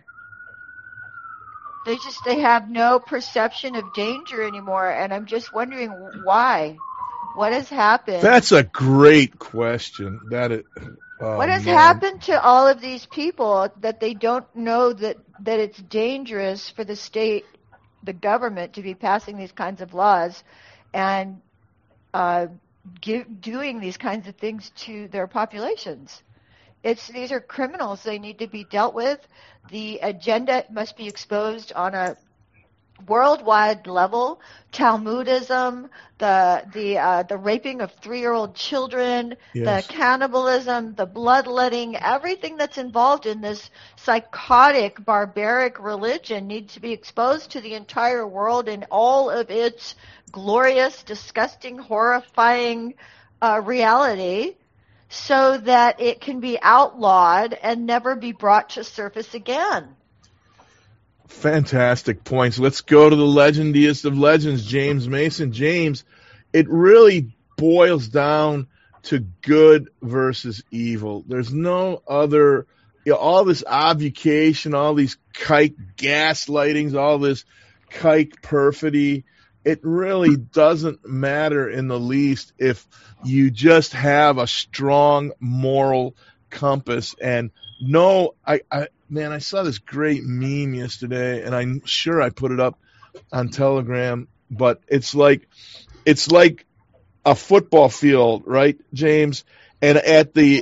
They have no perception of danger anymore, and I'm just wondering why. What has happened? That's a great question. What has happened to all of these people that they don't know that it's dangerous for the state, the government, to be passing these kinds of laws and doing these kinds of things to their populations? These are criminals. They need to be dealt with. The agenda must be exposed on a worldwide level. Talmudism, the raping of 3-year-old children, the cannibalism, the bloodletting, everything that's involved in this psychotic, barbaric religion needs to be exposed to the entire world in all of its glorious, disgusting, horrifying reality, so that it can be outlawed and never be brought to surface again. Fantastic points. Let's go to the legendiest of legends, James Mason. James, it really boils down to good versus evil. There's no other, all this obfuscation, all these kike gaslightings, all this kike perfidy. It really doesn't matter in the least if you just have a strong moral compass. And I saw this great meme yesterday, and I'm sure I put it up on Telegram, but it's like a football field, right, James? And at the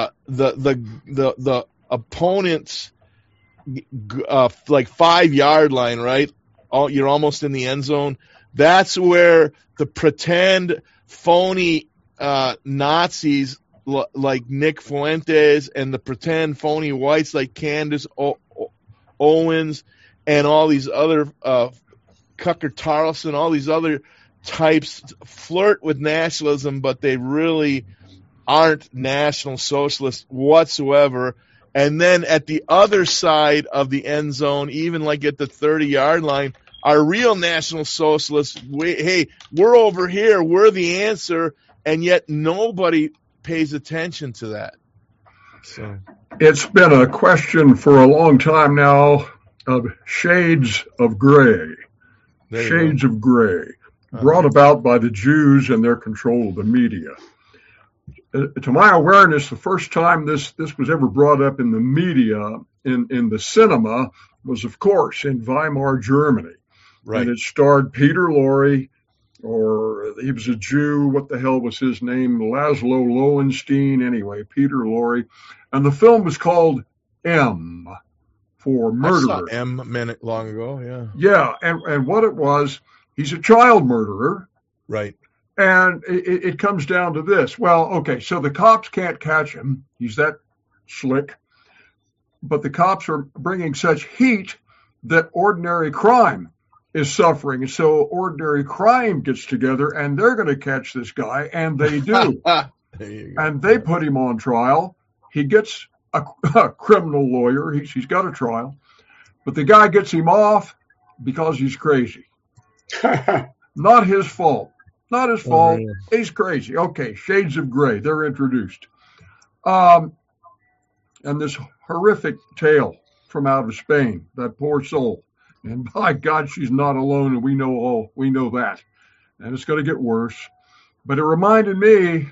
opponent's like 5-yard line, right? You're almost in the end zone. That's where the pretend phony Nazis like Nick Fuentes and the pretend phony whites like Candace Owens and all these other Tucker Carlson, all these other types flirt with nationalism, but they really aren't National Socialists whatsoever. And then at the other side of the end zone, even like at the 30-yard line, are real National Socialists. Hey, we're over here. We're the answer. And yet nobody pays attention to that. So it's been a question for a long time now of shades of gray. Shades of gray, brought about by the Jews and their control of the media. To my awareness, the first time this was ever brought up in the media, in the cinema, was, of course, in Weimar, Germany. Right. And it starred Peter Lorre, or he was a Jew. What the hell was his name? Laszlo Lowenstein. Anyway, Peter Lorre. And the film was called M, for Murderer. I saw M a minute long ago, yeah. Yeah, and what it was, he's a child murderer. Right. And it comes down to this. Well, okay, so the cops can't catch him. He's that slick. But the cops are bringing such heat that ordinary crime is suffering. And so ordinary crime gets together and they're going to catch this guy, and they do. And they put him on trial. He gets a criminal lawyer. He's got a trial. But the guy gets him off because he's crazy. Not his fault. Not his fault. He's crazy. Okay, shades of gray. They're introduced. And this horrific tale from out of Spain, that poor soul. And by God, she's not alone, and we know that. And it's going to get worse. But it reminded me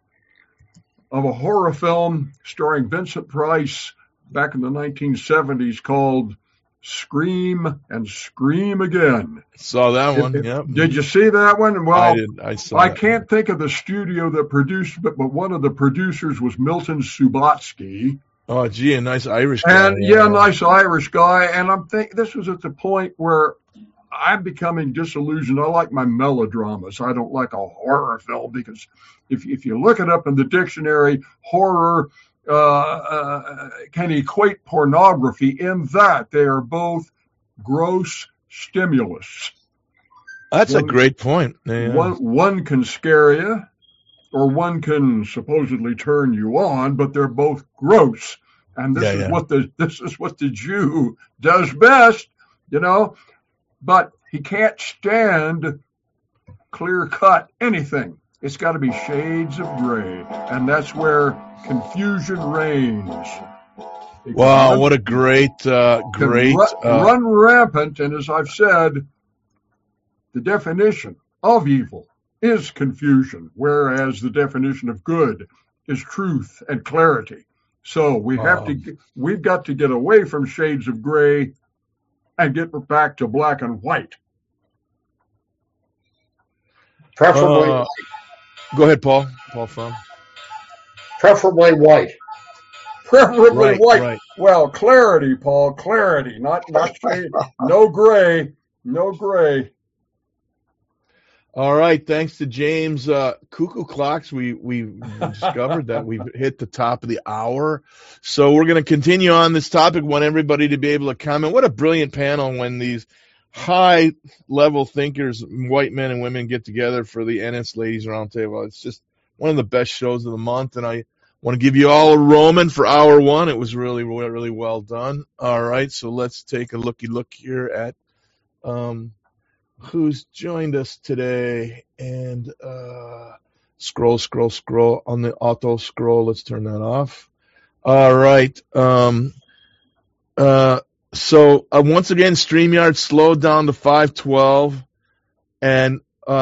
of a horror film starring Vincent Price back in the 1970s called Scream and Scream Again. Saw that one. Yep. Did you see that one? Well, I did. I can't think of the studio that produced it, but one of the producers was Milton Subotsky. Oh, gee, a nice Irish guy. And nice Irish guy. And I'm thinking this was at the point where I'm becoming disillusioned. I like my melodramas. I don't like a horror film, because if you look it up in the dictionary, horror can equate pornography in that they are both gross stimulus. That's a great point. Yeah. One can scare you, or one can supposedly turn you on, but they're both gross. And this is what the Jew does best, But he can't stand clear-cut anything. It's got to be shades of gray, and that's where confusion reigns. Wow, what a great run rampant. And as I've said, the definition of evil is confusion, whereas the definition of good is truth and clarity. So we've got to get away from shades of gray and get back to black and white. Preferably. Go ahead, Paul. Paul Fum. Preferably white. Preferably white. Right. Well, clarity, Paul. Clarity, not shade. No gray. No gray. All right. Thanks to James Cuckoo Clocks, we discovered that we've hit the top of the hour. So we're going to continue on this topic. Want everybody to be able to comment. What a brilliant panel when these high-level thinkers, white men and women, get together for the NS Ladies Roundtable. It's just one of the best shows of the month, and I want to give you all a Roman for hour one. It was really, really well done. All right, so let's take a look here at who's joined us today, and scroll on the auto scroll. Let's turn that off. All right. So once again, StreamYard slowed down to 512, and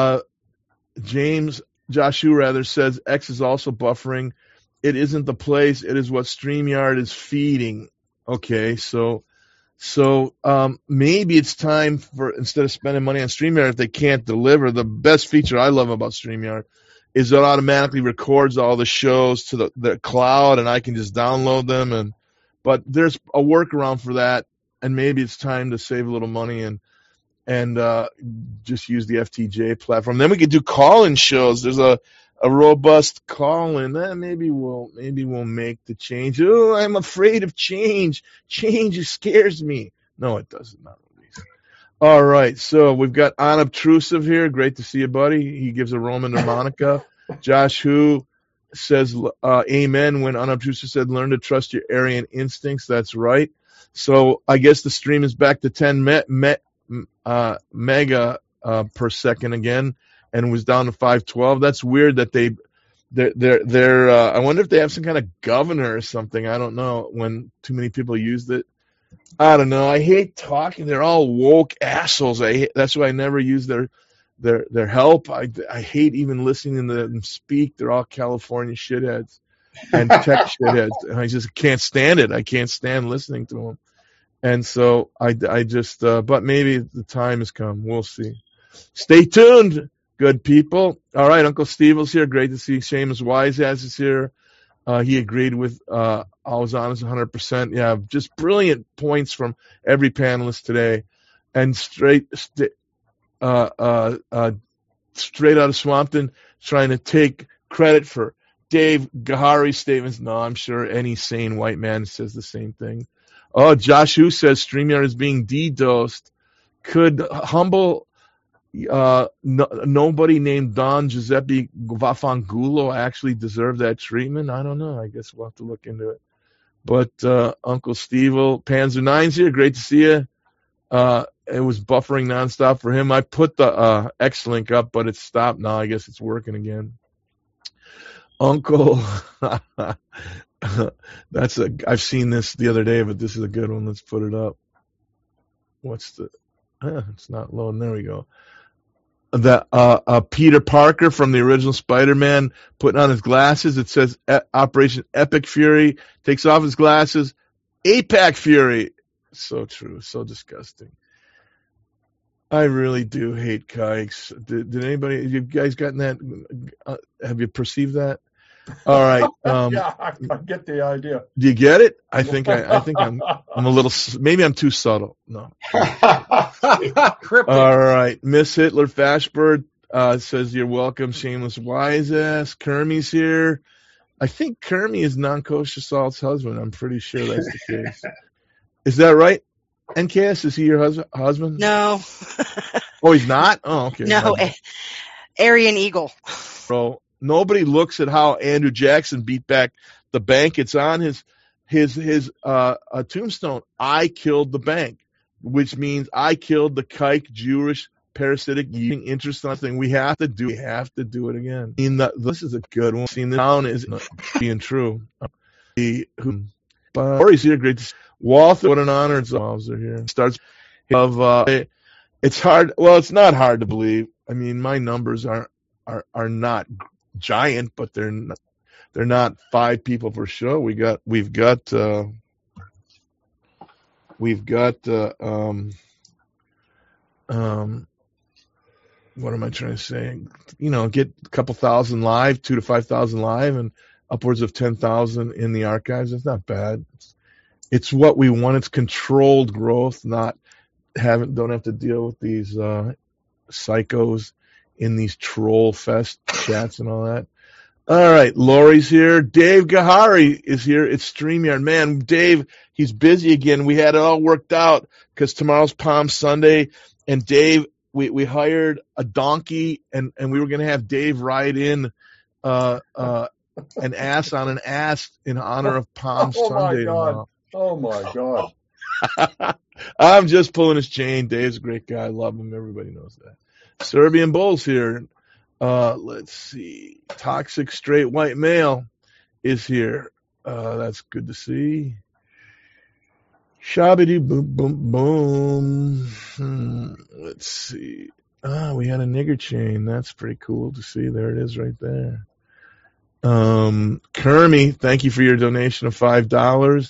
Joshua says X is also buffering. It isn't the place; it is what StreamYard is feeding. Okay, so maybe it's time for, instead of spending money on StreamYard if they can't deliver. The best feature I love about StreamYard is it automatically records all the shows to the cloud, and I can just download them. But there's a workaround for that. And maybe it's time to save a little money and just use the FTJ platform. Then we could do call-in shows. There's a robust call-in. Maybe we'll make the change. Oh, I'm afraid of change. Change scares me. No, it doesn't. Not really. All right, so we've got Unobtrusive here. Great to see you, buddy. He gives a Roman harmonica. Josh Who says amen when Unobtrusive said, learn to trust your Aryan instincts. That's right. So I guess the stream is back to 10 mega per second again, and was down to 512. That's weird that they're I wonder if they have some kind of governor or something. I don't know, when too many people used it. I don't know. I hate talking. They're all woke assholes. That's why I never use their help. I hate even listening to them speak. They're all California shitheads and tech shitheads, and I just can't stand it. I can't stand listening to them. And so I just, but maybe the time has come. We'll see. Stay tuned, good people. All right, Uncle Steve was here. Great to see Seamus Wise is here. He agreed with I was honest 100%. Yeah, just brilliant points from every panelist today. And straight out of Swampton, trying to take credit for Dave Gahari's statements. No, I'm sure any sane white man says the same thing. Oh, Josh Hu says StreamYard is being DDoSed. Could humble nobody named Don Giuseppe Vafangulo actually deserve that treatment? I don't know. I guess we'll have to look into it. But Uncle Steve-O, Panzer 9's here. Great to see you. It was buffering nonstop for him. I put the X link up, but it's stopped now. I guess it's working again. Uncle, I've seen this the other day, but this is a good one. Let's put it up. It's not loading. There we go. Peter Parker from the original Spider-Man putting on his glasses. It says Operation Epic Fury. Takes off his glasses. APAC Fury. So true. So disgusting. I really do hate kikes. Did anybody? You guys gotten that? Have you perceived that? All right. Yeah, I get the idea. Do you get it? I think I'm a little. Maybe I'm too subtle. No. All right. Miss Hitler Fashbird says you're welcome. Shameless wise ass. Kermie's here. I think Kermie is non-kosher Salt's husband. I'm pretty sure that's the case. Is that right? NKS, is he your husband? No. Oh, he's not? Oh, okay. No, Aryan Eagle. Bro, nobody looks at how Andrew Jackson beat back the bank. It's on his tombstone. I killed the bank, which means I killed the kike Jewish parasitic eating interest on thing. We have to do it again. This is a good one. Seeing the town is being true. Corey's here. Great to see. Walter, what an honor. It's are here. Starts of it's hard. Well, it's not hard to believe. I mean, my numbers are not giant, but they're not 5 people per show. We've got what am I trying to say? Get a couple thousand live, 2,000 to 5,000 live, and upwards of 10,000 in the archives. It's not bad. It's what we want. It's controlled growth, don't have to deal with these psychos in these troll fest chats and all that. All right, Lori's here. Dave Gahari is here. It's StreamYard. Man, Dave, he's busy again. We had it all worked out because tomorrow's Palm Sunday, and Dave, we hired a donkey, and we were going to have Dave ride in an ass on an ass in honor of Palm Sunday tomorrow. Oh, my God. I'm just pulling his chain. Dave's a great guy. I love him. Everybody knows that. Serbian Bulls here. Let's see. Toxic Straight White Male is here. That's good to see. Shabby boom boom boom. Let's see. We had a nigger chain. That's pretty cool to see. There it is right there. Kermie, thank you for your donation of $5.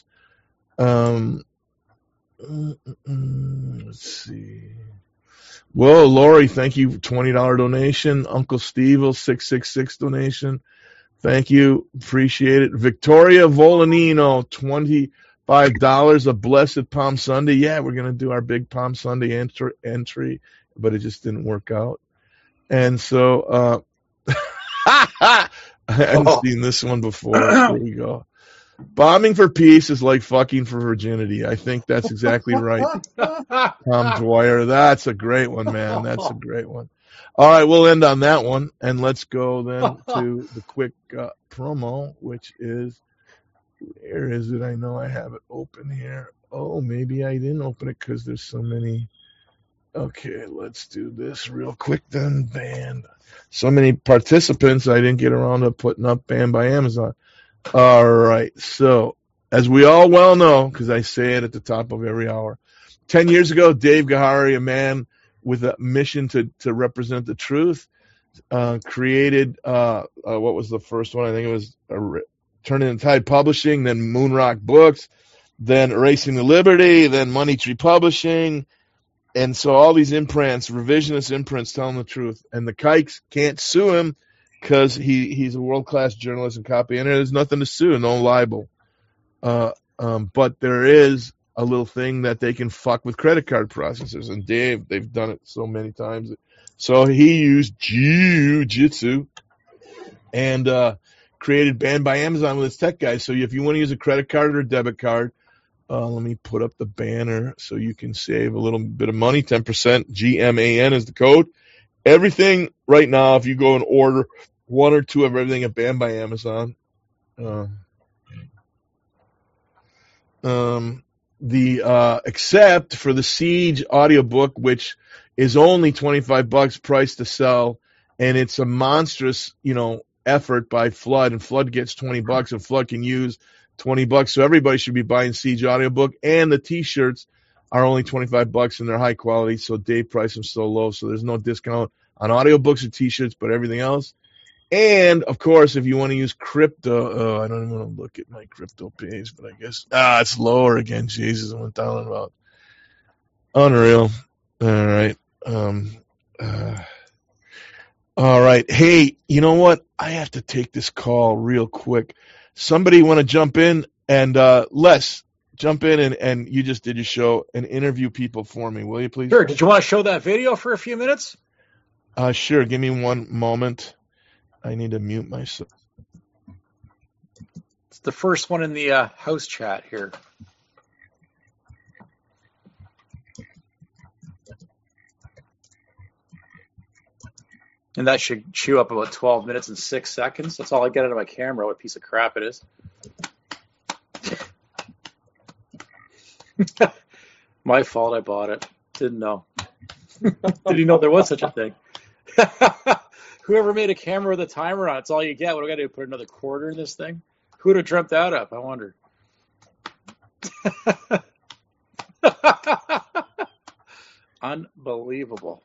Let's see. Whoa, Lori, thank you. $20 donation. Uncle Steve, 666 donation. Thank you. Appreciate it. Victoria Volanino, $25. A blessed Palm Sunday. Yeah, we're going to do our big Palm Sunday entry, but it just didn't work out. And so, I haven't seen this one before. Here we go. Bombing for peace is like fucking for virginity. I think that's exactly right. Tom Dwyer. That's a great one, man. That's a great one. All right, we'll end on that one, and let's go then to the quick promo, which is, where is it? I know I have it open here. Oh, maybe I didn't open it because there's so many. Okay, let's do this real quick then. Banned. So many participants, I didn't get around to putting up Banned by Amazon. All right. So, as we all well know, because I say it at the top of every hour, 10 years ago, Dave Gahari, a man with a mission to represent the truth, created, what was the first one? I think it was Turning the Tide Publishing, then Moonrock Books, then Erasing the Liberty, then Money Tree Publishing. And so all these imprints, revisionist imprints, telling the truth. And the kikes can't sue him because he's a world-class journalist and copy editor. There's nothing to sue, no libel. But there is a little thing that they can fuck with credit card processors. And they've done it so many times. So he used jiu-jitsu and created Banned by Amazon with his tech guys. So if you want to use a credit card or a debit card, Let me put up the banner so you can save a little bit of money. 10%. GMAN is the code. Everything right now, if you go and order 1 or 2 of everything at Banned by Amazon, except for the Siege audiobook, which is only $25 price to sell, and it's a monstrous, effort by Flood, and Flood gets $20, and Flood can use $20, so everybody should be buying Siege audiobook. And the T-shirts are only $25, and they're high quality, so Dave priced them so low, so there's no discount on audiobooks or T-shirts, but everything else. And of course, if you want to use crypto, I don't even want to look at my crypto page, but I guess it's lower again. Jesus, I went down about unreal. All right. All right. Hey, you know what? I have to take this call real quick. Somebody want to jump in and Les, jump in and you just did your show and interview people for me, will you please? Sure. Did you want to show that video for a few minutes? Sure. Give me one moment. I need to mute myself. It's the first one in the house chat here. And that should chew up about 12 minutes and 6 seconds. That's all I get out of my camera. What piece of crap it is. My fault, I bought it. Didn't know. Did you know there was such a thing? Whoever made a camera with a timer on, it's all you get. What do I got to do? Put another quarter in this thing? Who would have dreamt that up? I wonder. Unbelievable.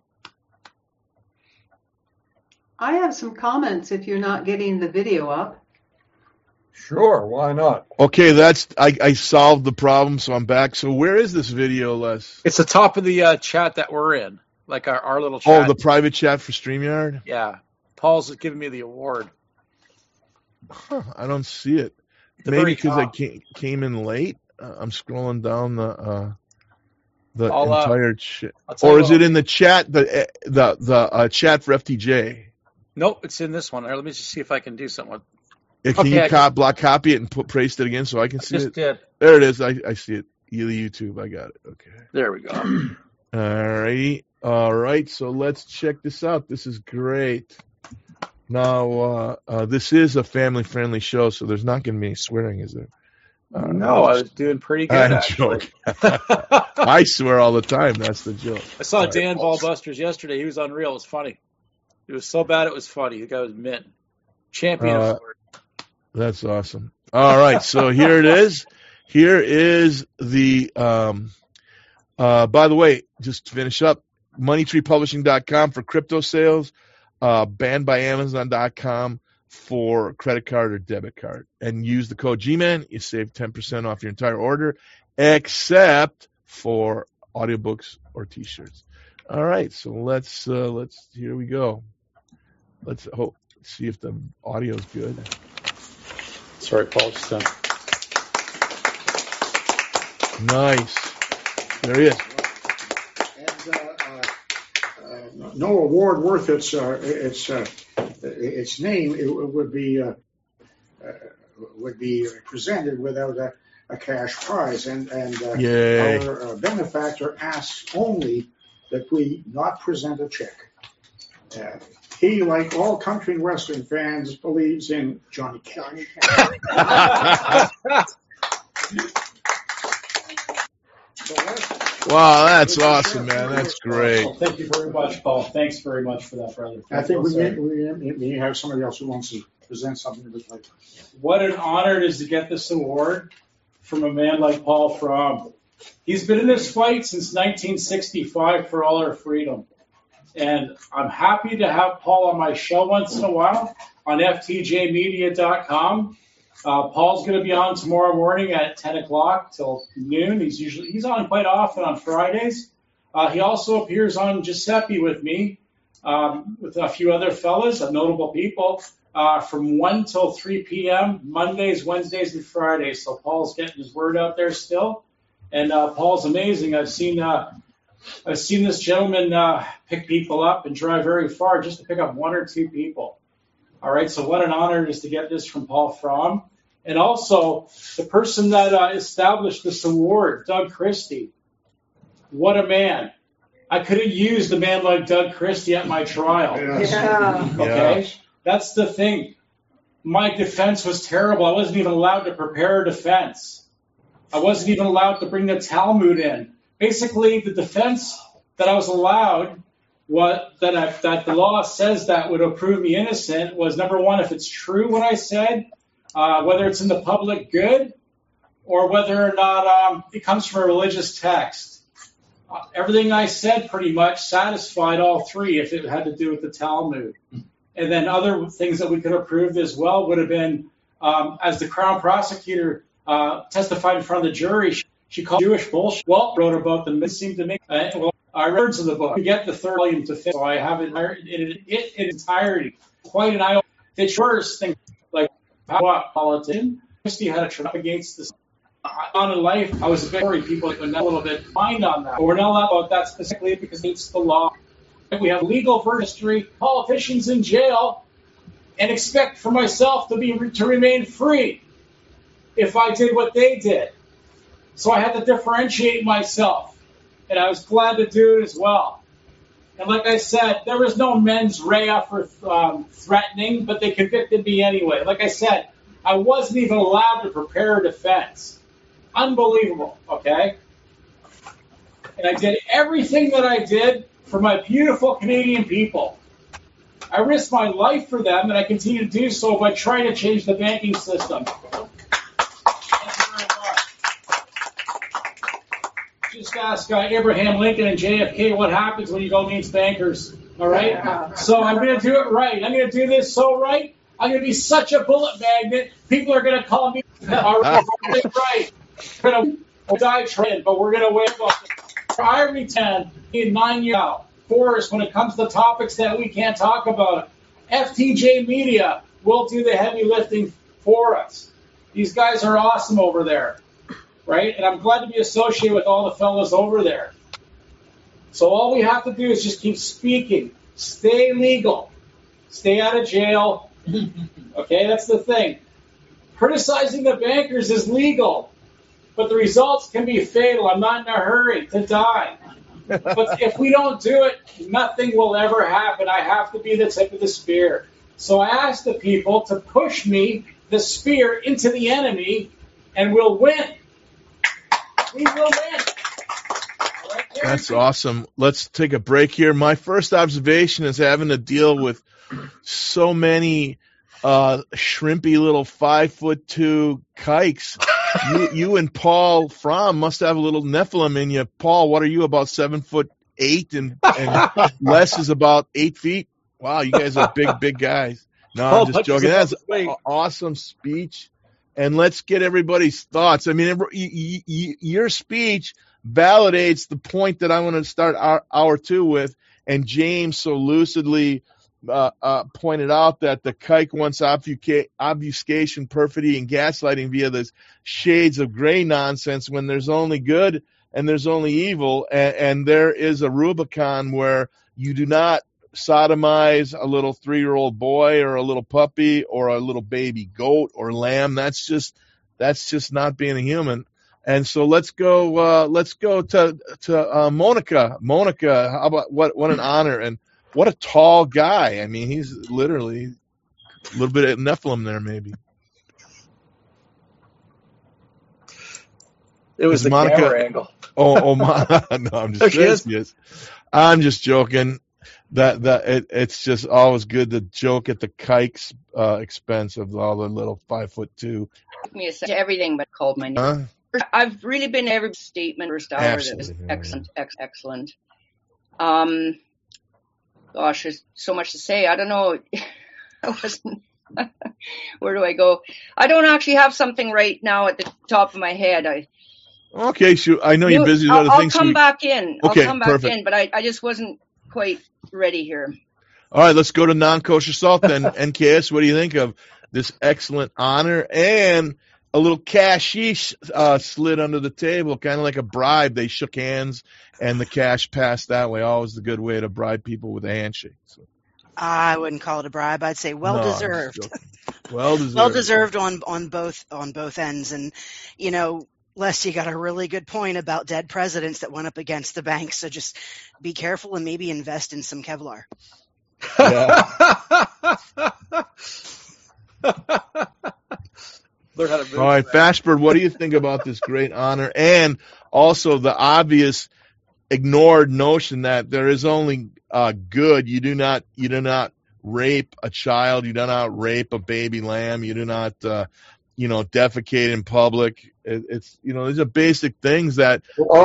I have some comments if you're not getting the video up. Sure, why not? Okay, I solved the problem, so I'm back. So where is this video, Les? It's the top of the chat that we're in, like our little chat. Oh, the private chat for StreamYard? Yeah. Paul's giving me the award. Huh, I don't see it. Maybe because I came in late. I'm scrolling down the entire chat. Or is it in the chat, the chat for FTJ? Nope, it's in this one. Let me just see if I can do something. Can you block copy it and paste it again so I can see it? Did. There it is. I see it. YouTube. I got it. Okay. There we go. All right. So let's check this out. This is great. Now, this is a family-friendly show, so there's not going to be any swearing, is there? No, I was doing pretty good, actually. I swear all the time. That's the joke. I saw Dan Ballbusters yesterday. He was unreal. It was funny. It was so bad it was funny. The guy was mint. Champion of sport. That's awesome. All right, so here it is. Here is the, by the way, just to finish up, MoneyTreePublishing.com for crypto sales, BannedByAmazon.com for credit card or debit card. And use the code GMAN. You save 10% off your entire order, except for audiobooks or T-shirts. All right, so let's here we go. Let's see if the audio is good. Sorry, Paul. Just nice. There he is. And no award worth its name. It would be presented without a cash prize, and our benefactor asks only that we not present a check. He, like all country and western fans, believes in Johnny Cash. Wow, that's awesome, man. That's great. Well, thank you very much, Paul. Thanks very much for that, brother. I think we may have somebody else who wants to present something a bit like that. What an honor it is to get this award from a man like Paul Fromm. He's been in this fight since 1965 for all our freedom. And I'm happy to have Paul on my show once in a while on ftjmedia.com. Paul's going to be on tomorrow morning at 10 o'clock till noon. He's on quite often on Fridays. He also appears on Giuseppe with me, with a few other fellas, notable people, from 1 till 3 p.m. Mondays, Wednesdays, and Fridays. So Paul's getting his word out there still. And Paul's amazing. I've seen this gentleman pick people up and drive very far just to pick up 1 or 2 people. All right, so what an honor it is to get this from Paul Fromm. And also, the person that established this award, Doug Christie, what a man. I could have used a man like Doug Christie at my trial. Yeah. Okay? Yeah. That's the thing. My defense was terrible. I wasn't even allowed to prepare a defense. I wasn't even allowed to bring the Talmud in. Basically, the defense that I was allowed, that the law says that would have proved me innocent, was number one, if it's true what I said, whether it's in the public good or whether or not it comes from a religious text. Everything I said pretty much satisfied all three if it had to do with the Talmud. And then other things that we could have proved as well would have been, as the Crown prosecutor testified in front of the jury, she called Jewish bullshit. Well, wrote about them. It seemed to make I read words in the book. You get the third volume to fit, so I have it in its entirety. Quite an eye. It's worse thing like politician. Christie had a trip against this. On in life, I was a bit worried people would know a little bit mind on that. But we're not allowed about that specifically because it's the law. We have legal history, politicians in jail, and expect for myself to remain free if I did what they did. So I had to differentiate myself, and I was glad to do it as well. And like I said, there was no mens rea for threatening, but they convicted me anyway. Like I said, I wasn't even allowed to prepare a defense. Unbelievable, okay? And I did everything that I did for my beautiful Canadian people. I risked my life for them, and I continue to do so by trying to change the banking system. Just ask Abraham Lincoln and JFK what happens when you go meet bankers, all right? Yeah. So I'm going to do it right. I'm going to do this so right. I'm going to be such a bullet magnet. People are going to call me right. We're going to die trying, but we're going to win. Priority 10 in 9 years out. Forrest, when it comes to topics that we can't talk about, FTJ Media will do the heavy lifting for us. These guys are awesome over there. Right? And I'm glad to be associated with all the fellas over there. So all we have to do is just keep speaking. Stay legal. Stay out of jail. Okay, that's the thing. Criticizing the bankers is legal, but the results can be fatal. I'm not in a hurry to die. But if we don't do it, nothing will ever happen. I have to be the tip of the spear. So I ask the people to push me, the spear, into the enemy, and we'll win. We will win. Right, that's awesome. Let's take a break here. My first observation is having to deal with so many shrimpy little 5'2" kikes. You and Paul Fromm must have a little Nephilim in you. Paul, what are you, about 7'8", and Les is about 8 feet? Wow, you guys are big guys. No, I'm just joking. That's an awesome speech. And let's get everybody's thoughts. I mean, your speech validates the point that I want to start hour two with. And James so lucidly pointed out that the kike wants obfuscation, perfidy, and gaslighting via this shades of gray nonsense when there's only good and there's only evil. And there is a Rubicon where you do not sodomize a little 3-year-old boy or a little puppy or a little baby goat or lamb. That's just not being a human. And so let's go to Monica. Monica, how about what an honor, and what a tall guy. I mean, he's literally a little bit of Nephilim there, maybe. It was the Monica, camera angle. No, I'm just serious. I'm just joking. It's just always good to joke at the kike's expense of all the little 5'2". Took me a second to everything but called my name. I've really been every statement first hour that was excellent. Gosh, there's so much to say. I don't know. Where do I go? I don't actually have something right now at the top of my head. Okay, sure. I know you're busy with other things. I'll come back in. Okay, I'll come back in, but I just wasn't quite ready here. All right, let's go to non-kosher salt then. NKS, what do you think of this excellent honor and a little cashish slid under the table, kind of like a bribe? They shook hands and the cash passed that way. Always a good way to bribe people with a handshake. So. I wouldn't call it a bribe. I'd say well-deserved. Well deserved. Well deserved on both ends. And, Les, you got a really good point about dead presidents that went up against the banks. So just be careful and maybe invest in some Kevlar. Yeah. All right, Fashbird, what do you think about this great honor and also the obvious ignored notion that there is only good? You do not rape a child. You do not rape a baby lamb. You do not defecate in public. It's these are basic things that.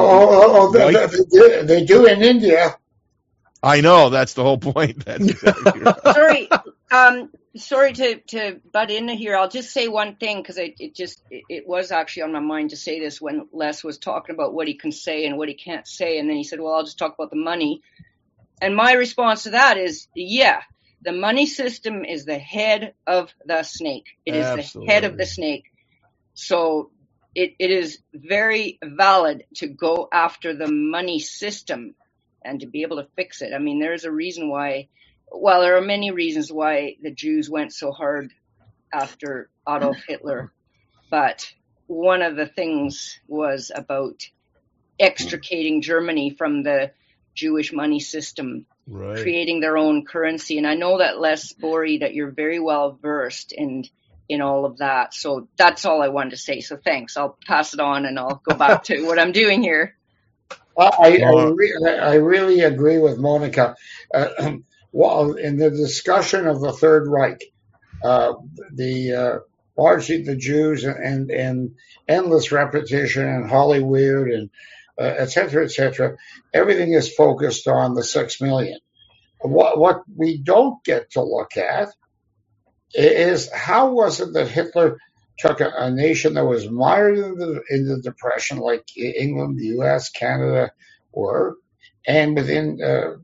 They do in India. I know, that's the whole point. That's exactly right. Sorry to butt in here. I'll just say one thing because it was actually on my mind to say this when Les was talking about what he can say and what he can't say, and then he said, "Well, I'll just talk about the money." And my response to that is, yeah, the money system is the head of the snake. It is the head of the snake. So it is very valid to go after the money system and to be able to fix it. I mean, there's a reason why. Well, there are many reasons why the Jews went so hard after Adolf Hitler, but one of the things was about extricating Germany from the Jewish money system, right, creating their own currency. And I know that, Les Borey, that you're very well versed in all of that. So that's all I wanted to say. So thanks. I'll pass it on and I'll go back to what I'm doing here. I really agree with Monica. Well, in the discussion of the Third Reich, largely the Jews and endless repetition and Hollywood and et cetera, everything is focused on the 6 million. What we don't get to look at is how was it that Hitler took a nation that was mired in the Depression, like England, the U.S., Canada were, and within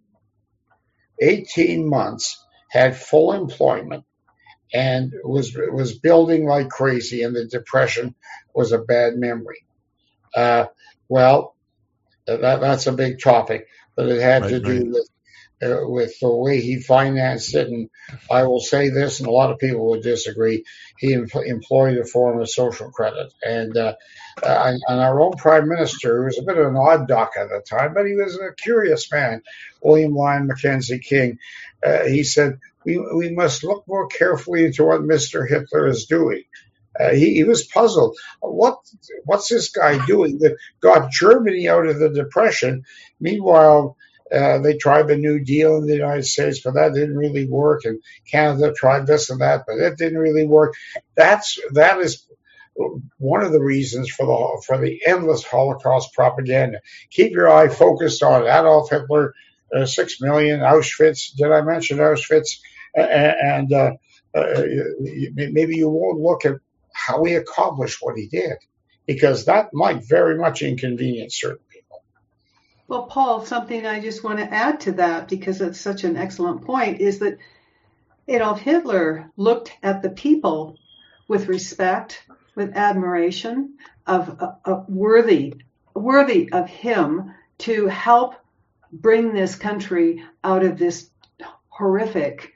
18 months had full employment and was building like crazy, and the Depression was a bad memory. Well, that's a big topic, but it had to do with the way he financed it. And I will say this, and a lot of people would disagree, he employed a form of social credit. And our own prime minister, who was a bit of an odd duck at the time, but he was a curious man, William Lyon Mackenzie King, he said, we must look more carefully into what Mr. Hitler is doing. He was puzzled. What's this guy doing that got Germany out of the Depression? Meanwhile, they tried the New Deal in the United States, but that didn't really work. And Canada tried this and that, but it didn't really work. That is one of the reasons for the endless Holocaust propaganda. Keep your eye focused on Adolf Hitler, 6 million, Auschwitz. Did I mention Auschwitz? And maybe you won't look at how he accomplished what he did, because that might very much inconvenience certain people. Well, Paul, something I just want to add to that, because it's such an excellent point, is that Adolf Hitler looked at the people with respect, with admiration, of worthy of him to help bring this country out of this horrific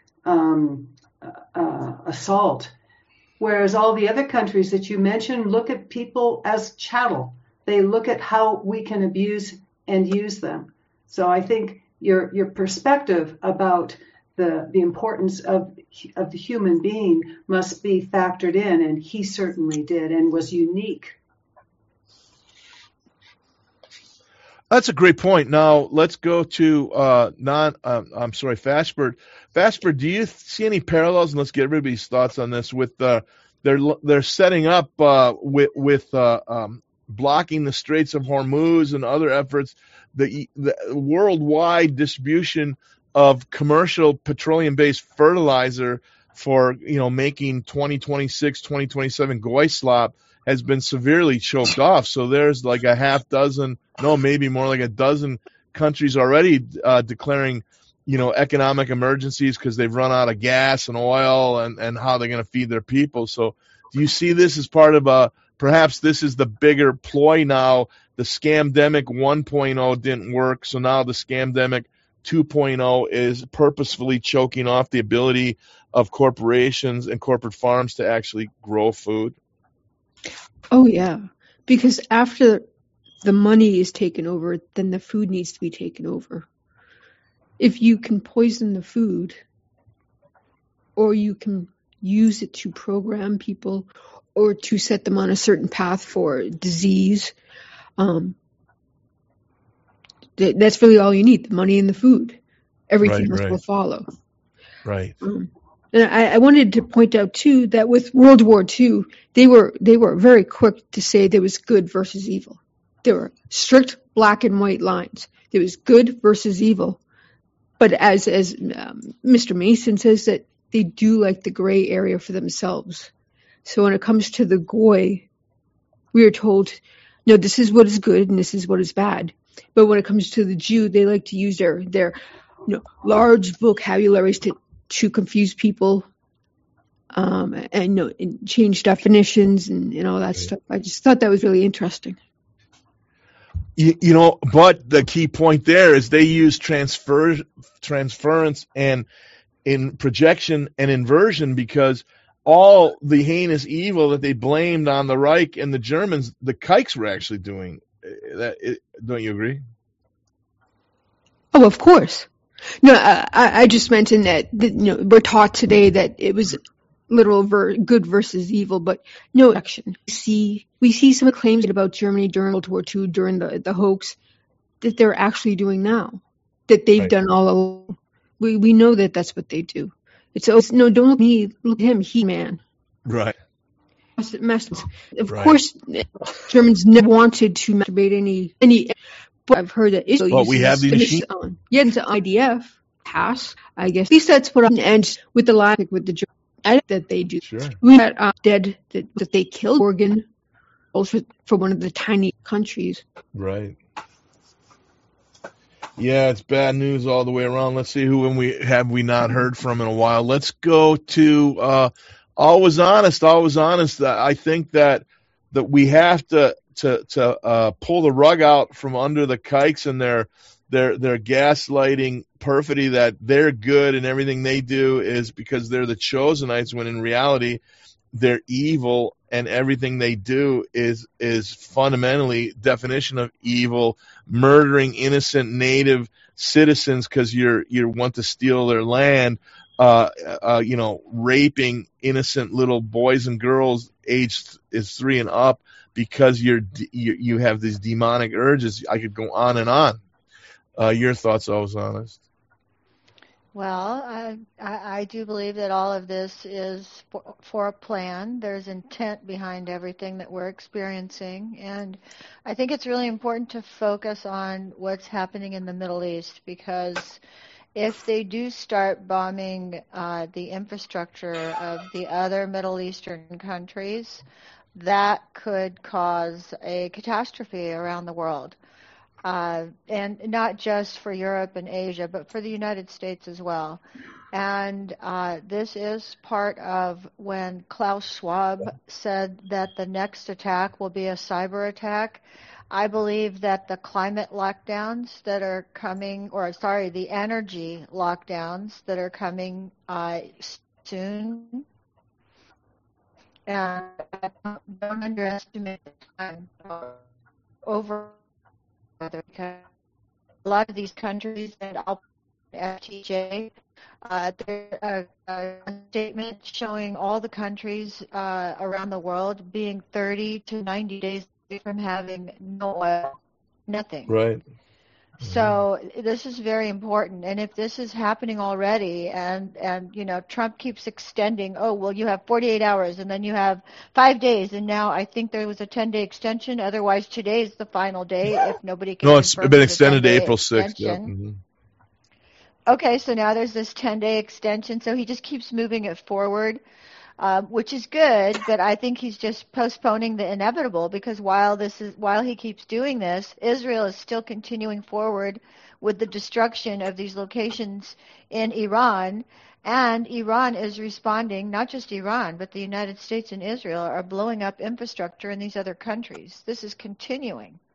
assault. Whereas all the other countries that you mentioned look at people as chattel. They look at how we can abuse and use them. So I think your perspective about the importance of the human being must be factored in, and he certainly did and was unique. That's a great point. Now let's go to Fashbird. Fashbird, do you see any parallels? And let's get everybody's thoughts on this. With they're setting up with blocking the Straits of Hormuz and other efforts, the worldwide distribution of commercial petroleum-based fertilizer for making 2026, 2027 Goyslop has been severely choked off. So there's like a half dozen, no, maybe more like a dozen countries already declaring, economic emergencies because they've run out of gas and oil and how they're going to feed their people. So do you see this as part of perhaps this is the bigger ploy now? The Scamdemic 1.0 didn't work, so now the Scamdemic 2.0 is purposefully choking off the ability of corporations and corporate farms to actually grow food? Oh, yeah. Because after the money is taken over, then the food needs to be taken over. If you can poison the food, or you can use it to program people or to set them on a certain path for disease, that's really all you need, the money and the food. Everything else will follow. Right. And I wanted to point out, too, that with World War II, they were very quick to say there was good versus evil. There were strict black and white lines. There was good versus evil. But as Mr. Mason says, that they do like the gray area for themselves. So when it comes to the Goy, we are told, no, this is what is good and this is what is bad. But when it comes to the Jew, they like to use their large vocabularies to confuse people, and change definitions and all that stuff. I just thought that was really interesting. But the key point there is they use transference and in projection and inversion, because all the heinous evil that they blamed on the Reich and the Germans, the Kikes were actually doing. Don't you agree? Oh, of course. No, I just mentioned that we're taught today that it was literal good versus evil, but no action. We see some claims about Germany during World War II, during the hoax, that they're actually doing now, that they've done all along. We know that that's what they do. No, don't look at me, look at him, he man. Right. Of course, Germans never wanted to masturbate any. But I've heard that Israel uses we have the machine. Into IDF pass. I guess at least that's what I'm. And with the last with the Germans that they do. Sure. We had dead that they killed Oregon, also for one of the tiny countries. Right. Yeah, it's bad news all the way around. Let's see who we not heard from in a while. Let's go to Always Honest. Always Honest. I think that we have to pull the rug out from under the Kikes and their gaslighting perfidy that they're good and everything they do is because they're the Chosenites, when in reality they're evil and everything they do is fundamentally definition of evil, murdering innocent native citizens because you want to steal their land, raping innocent little boys and girls aged is 3 and up because you have these demonic urges. I could go on and on. Your thoughts, Always Honest? Well, I do believe that all of this is for a plan. There's intent behind everything that we're experiencing. And I think it's really important to focus on what's happening in the Middle East, because if they do start bombing the infrastructure of the other Middle Eastern countries, that could cause a catastrophe around the world. And not just for Europe and Asia, but for the United States as well. And this is part of when Klaus Schwab said that the next attack will be a cyber attack. I believe that the climate lockdowns that are coming, the energy lockdowns that are coming soon, and don't underestimate the time over. Because a lot of these countries, and I'll FTJ, there's a statement showing all the countries around the world being 30 to 90 days from having no oil, nothing. Right. So this is very important, and if this is happening already, and Trump keeps extending, you have 48 hours, and then you have 5 days, and now I think there was a 10-day extension. Otherwise, today is the final day if nobody can. No, it's been extended to April 6th. Yep. Mm-hmm. Okay, so now there's this 10-day extension, so he just keeps moving it forward. Which is good, but I think he's just postponing the inevitable, because while he keeps doing this, Israel is still continuing forward with the destruction of these locations in Iran, and Iran is responding. Not just Iran, but the United States and Israel are blowing up infrastructure in these other countries. This is continuing.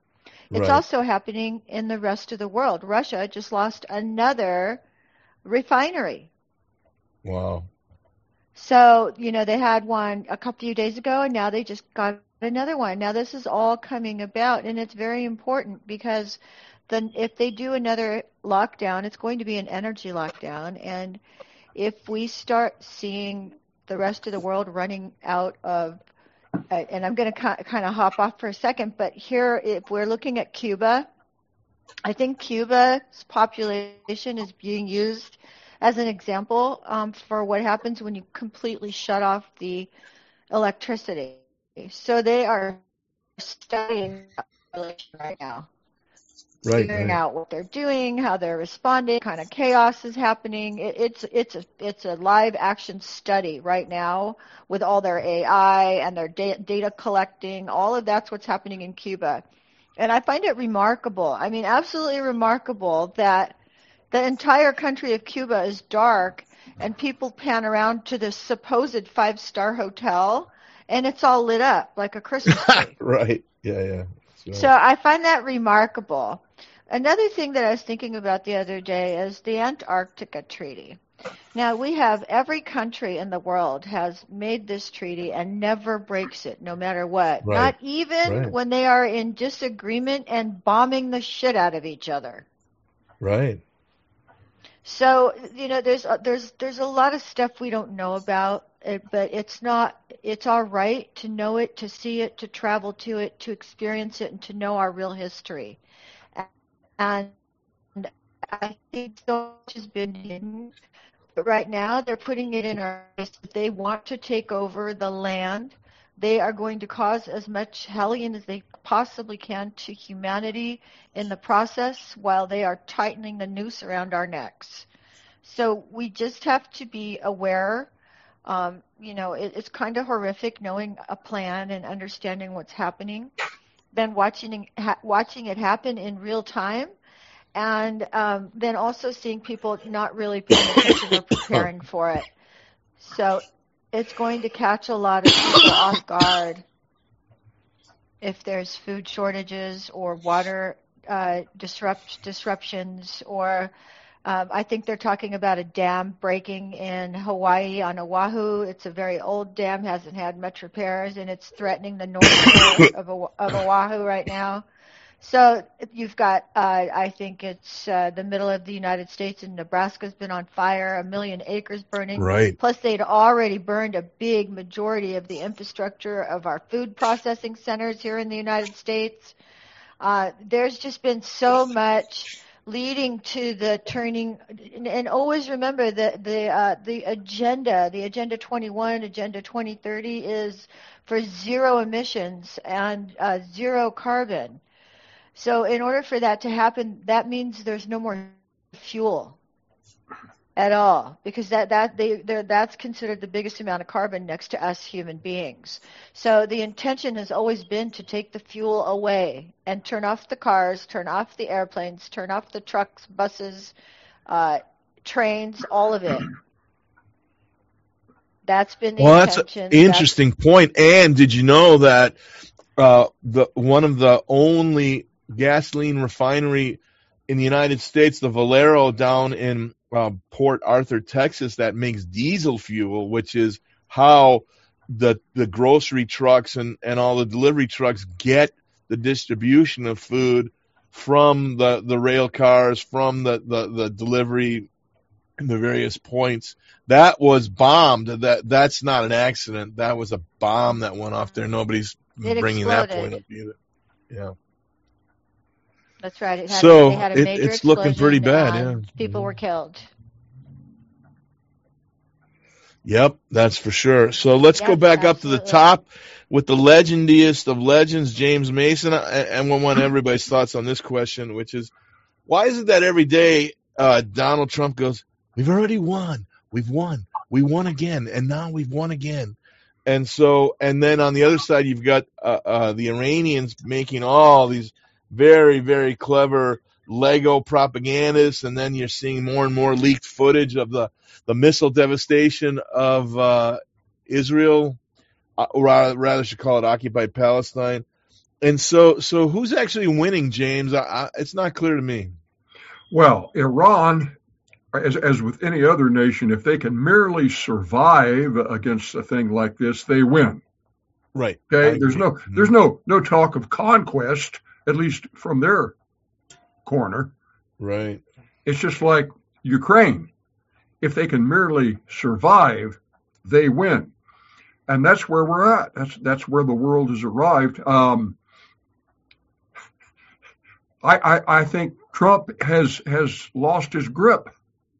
It's Right. also happening in the rest of the world. Russia just lost another refinery. Wow. So, they had one a couple of days ago, and now they just got another one. Now, this is all coming about, and it's very important because then if they do another lockdown, it's going to be an energy lockdown. And if we start seeing the rest of the world running out of, and I'm going to kind of hop off for a second, but here, if we're looking at Cuba, I think Cuba's population is being used as an example for what happens when you completely shut off the electricity. So they are studying that population right now. Figuring out what they're doing, how they're responding, kind of chaos is happening. It's a live action study right now with all their AI and their data collecting. All of that's what's happening in Cuba. And I find it remarkable. I mean, absolutely remarkable that the entire country of Cuba is dark and people pan around to this supposed 5-star hotel and it's all lit up like a Christmas tree. Right. Yeah. Right. So I find that remarkable. Another thing that I was thinking about the other day is the Antarctica Treaty. Now, we have every country in the world has made this treaty and never breaks it, no matter what. Right. Not even when they are in disagreement and bombing the shit out of each other. Right. So, there's a lot of stuff we don't know about it, but it's our right to know it, to see it, to travel to it, to experience it, and to know our real history. And I think so much has been hidden. But right now, they're putting it in our face. If they want to take over the land, they are going to cause as much hellion as they possibly can to humanity in the process while they are tightening the noose around our necks. So we just have to be aware. It's kind of horrific knowing a plan and understanding what's happening, then watching it happen in real time, and then also seeing people not really paying attention or preparing for it. So it's going to catch a lot of people off guard if there's food shortages or water disruptions, or I think they're talking about a dam breaking in Hawaii on Oahu. It's a very old dam, hasn't had much repairs, and it's threatening the north shore of Oahu right now. So you've got, I think it's the middle of the United States, and Nebraska's been on fire, 1 million acres burning. Right. Plus they'd already burned a big majority of the infrastructure of our food processing centers here in the United States. There's just been so much leading to the turning, and always remember the agenda 21, agenda 2030 is for zero emissions and zero carbon. So in order for that to happen, that means there's no more fuel at all, because that's considered the biggest amount of carbon next to us human beings. So the intention has always been to take the fuel away and turn off the cars, turn off the airplanes, turn off the trucks, buses, trains, all of it. That's been the intention. That's an interesting point. And did you know that one of the only gasoline refinery in the United States, the Valero down in Port Arthur, Texas, that makes diesel fuel, which is how the grocery trucks and all the delivery trucks get the distribution of food from the rail cars, from the delivery, the various points. That was bombed. That's not an accident. That was a bomb that went off there. Nobody's bringing that point up either. Yeah. That's right. They had a major it's looking pretty bad. Yeah. People were killed. Yep, that's for sure. So let's go back up to the top with the legendiest of legends, James Mason. And we want everybody's thoughts on this question, which is, why is it that every day Donald Trump goes, "We've already won. We've won. We won again. And now we've won again." And then on the other side, you've got the Iranians making all these very, very clever Lego propagandists, and then you're seeing more and more leaked footage of the missile devastation of Israel, or rather should call it occupied Palestine. And so who's actually winning, James? It's not clear to me. Well, Iran, as with any other nation, if they can merely survive against a thing like this, they win. Right. Okay. There's no talk of conquest, at least from their corner. Right. It's just like Ukraine. If they can merely survive, they win. And that's where we're at. That's where the world has arrived. I think Trump has lost his grip.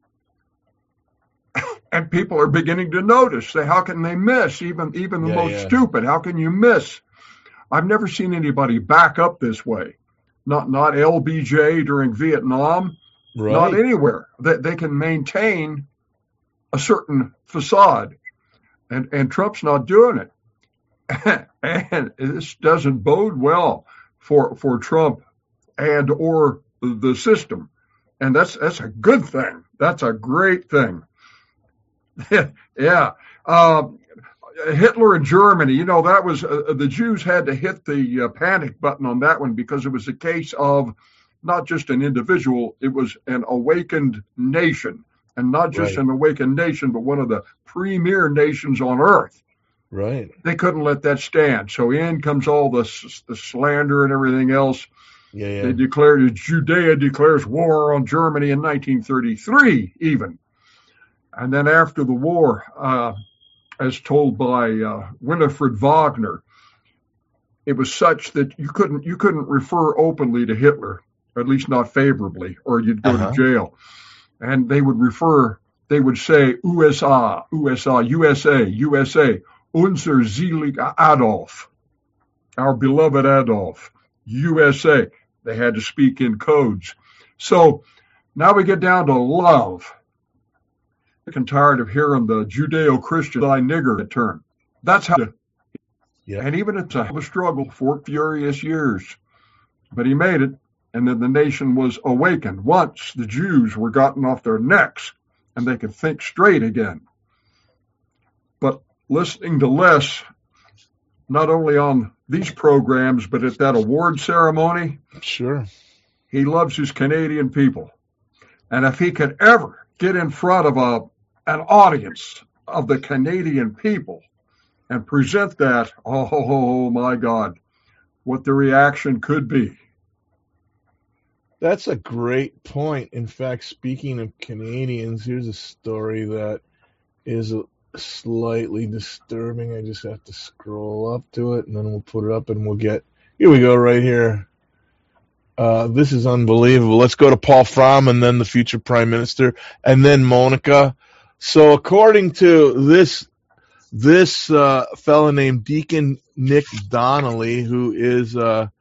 And people are beginning to notice. Say, how can they miss? Even the most stupid. How can you miss? I've never seen anybody back up this way. Not LBJ during Vietnam. Right. Not anywhere. They can maintain a certain facade. And Trump's not doing it. And this doesn't bode well for Trump and or the system. And that's a good thing. That's a great thing. Yeah. Hitler in Germany, that was the Jews had to hit the panic button on that one because it was a case of not just an individual, it was an awakened nation. And not just an awakened nation, but one of the premier nations on earth. Right. They couldn't let that stand. So in comes all the slander and everything else. Yeah. They declared, Judea declares war on Germany in 1933 even. And then after the war, as told by Winifred Wagner, it was such that you couldn't refer openly to Hitler, at least not favorably, or you'd go to jail. And they would say, USA, unser selig Adolf, our beloved Adolf, USA. They had to speak in codes. So now we get down to love. I'm tired of hearing the Judeo-Christian thy nigger term. That's how. Yeah. And even it's a struggle for furious years. But he made it. And then the nation was awakened once the Jews were gotten off their necks and they could think straight again. But listening to Les, not only on these programs, but at that award ceremony, sure, he loves his Canadian people. And if he could ever get in front of an audience of the Canadian people and present that, oh my God, what the reaction could be. That's a great point. In fact, speaking of Canadians, here's a story that is slightly disturbing. I just have to scroll up to it, and then we'll put it up, and here we go right here. This is unbelievable. Let's go to Paul Fromm, and then the future Prime Minister, and then Monica. So according to this fellow named Deacon Nick Donnelly, who is a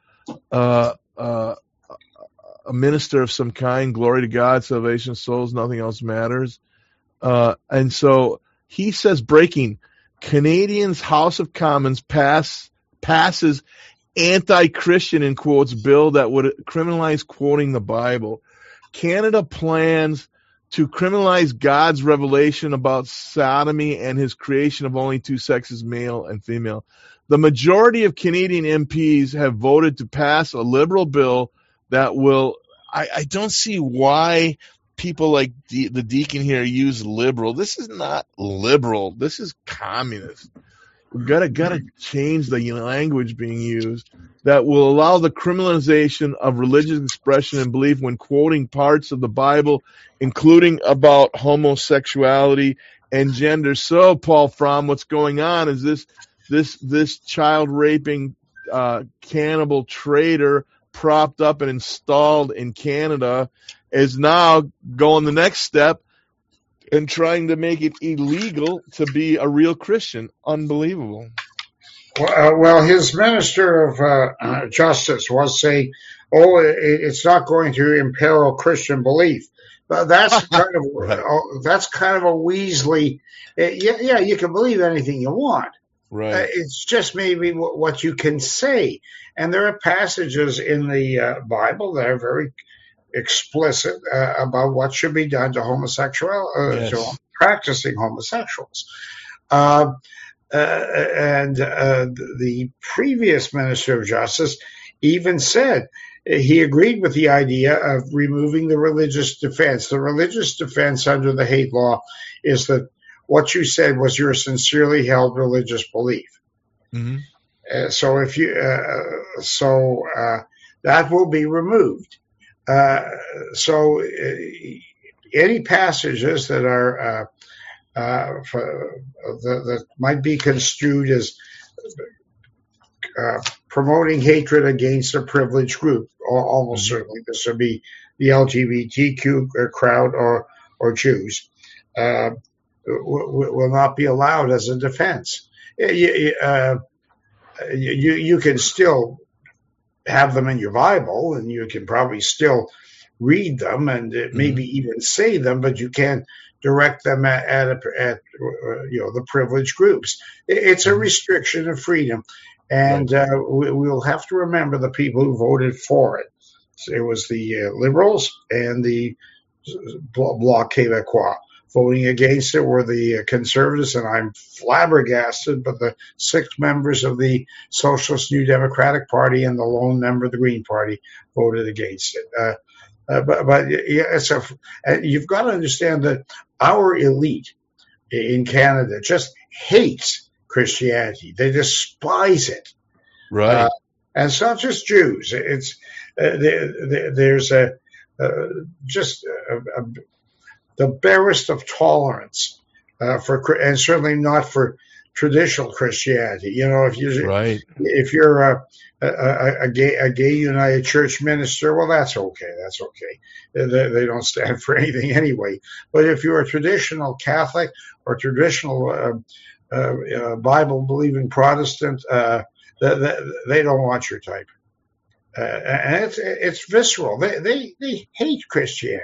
minister of some kind, glory to God, salvation of souls, nothing else matters. And so he says, breaking, Canadians' House of Commons passes anti-Christian, in quotes, bill that would criminalize quoting the Bible. Canada plans to criminalize God's revelation about sodomy and his creation of only two sexes, male and female. The majority of Canadian MPs have voted to pass a liberal bill that will, I don't see why people like the deacon here use liberal. This is not liberal. This is communist. We've gotta change the language being used that will allow the criminalization of religious expression and belief when quoting parts of the Bible, including about homosexuality and gender. So, Paul Fromm, what's going on is this child raping cannibal traitor propped up and installed in Canada is now going the next step and trying to make it illegal to be a real Christian. Unbelievable. Well, his minister of justice was saying, it's not going to imperil Christian belief. But that's kind of a Weasley. Yeah, you can believe anything you want. Right. It's just maybe what you can say. And there are passages in the Bible that are very explicit about what should be done to to practicing homosexuals. And the previous Minister of Justice even said he agreed with the idea of removing the religious defense. The religious defense under the hate law is that what you said was your sincerely held religious belief. Mm-hmm. So if you, that will be removed. Any passages that are that might be construed as promoting hatred against a privileged group, almost certainly this would be the LGBTQ crowd or Jews, will not be allowed as a defense. You can still have them in your Bible, and you can probably still read them and maybe even say them, but you can't direct them at the privileged groups. It's a restriction of freedom, and we'll have to remember the people who voted for it. It was the Liberals and the Bloc Québécois. Voting against it were the Conservatives, and I'm flabbergasted, but the 6 members of the Socialist New Democratic Party and the lone member of the Green Party voted against it. You've got to understand that our elite in Canada just hates Christianity. They despise it. Right. And it's not just Jews. It's there's the barest of tolerance and certainly not for traditional Christianity. You know, if you're a gay United Church minister, well, that's okay. That's okay. They don't stand for anything anyway. But if you're a traditional Catholic or traditional Bible believing Protestant, they don't want your type. And it's visceral. They hate Christianity.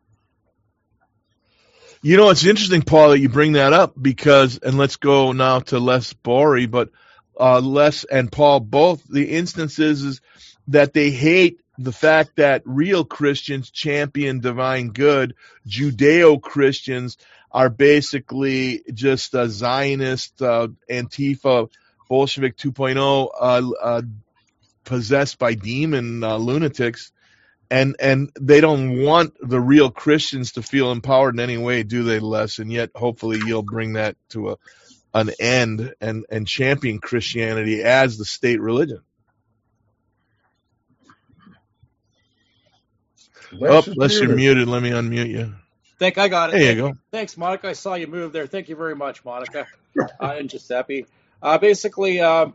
You know, it's interesting, Paul, that you bring that up because, and let's go now to Les Bory, but Les and Paul, both the instances is that they hate the fact that real Christians champion divine good. Judeo-Christians are basically just a Zionist, Antifa, Bolshevik 2.0, possessed by demon lunatics. And they don't want the real Christians to feel empowered in any way, do they, Les? And yet, hopefully, you'll bring that to an end and champion Christianity as the state religion. Les, you're muted. Let me unmute you. I got it. There you go. Thanks, Monica. I saw you move there. Thank you very much, Monica and Giuseppe. Basically, I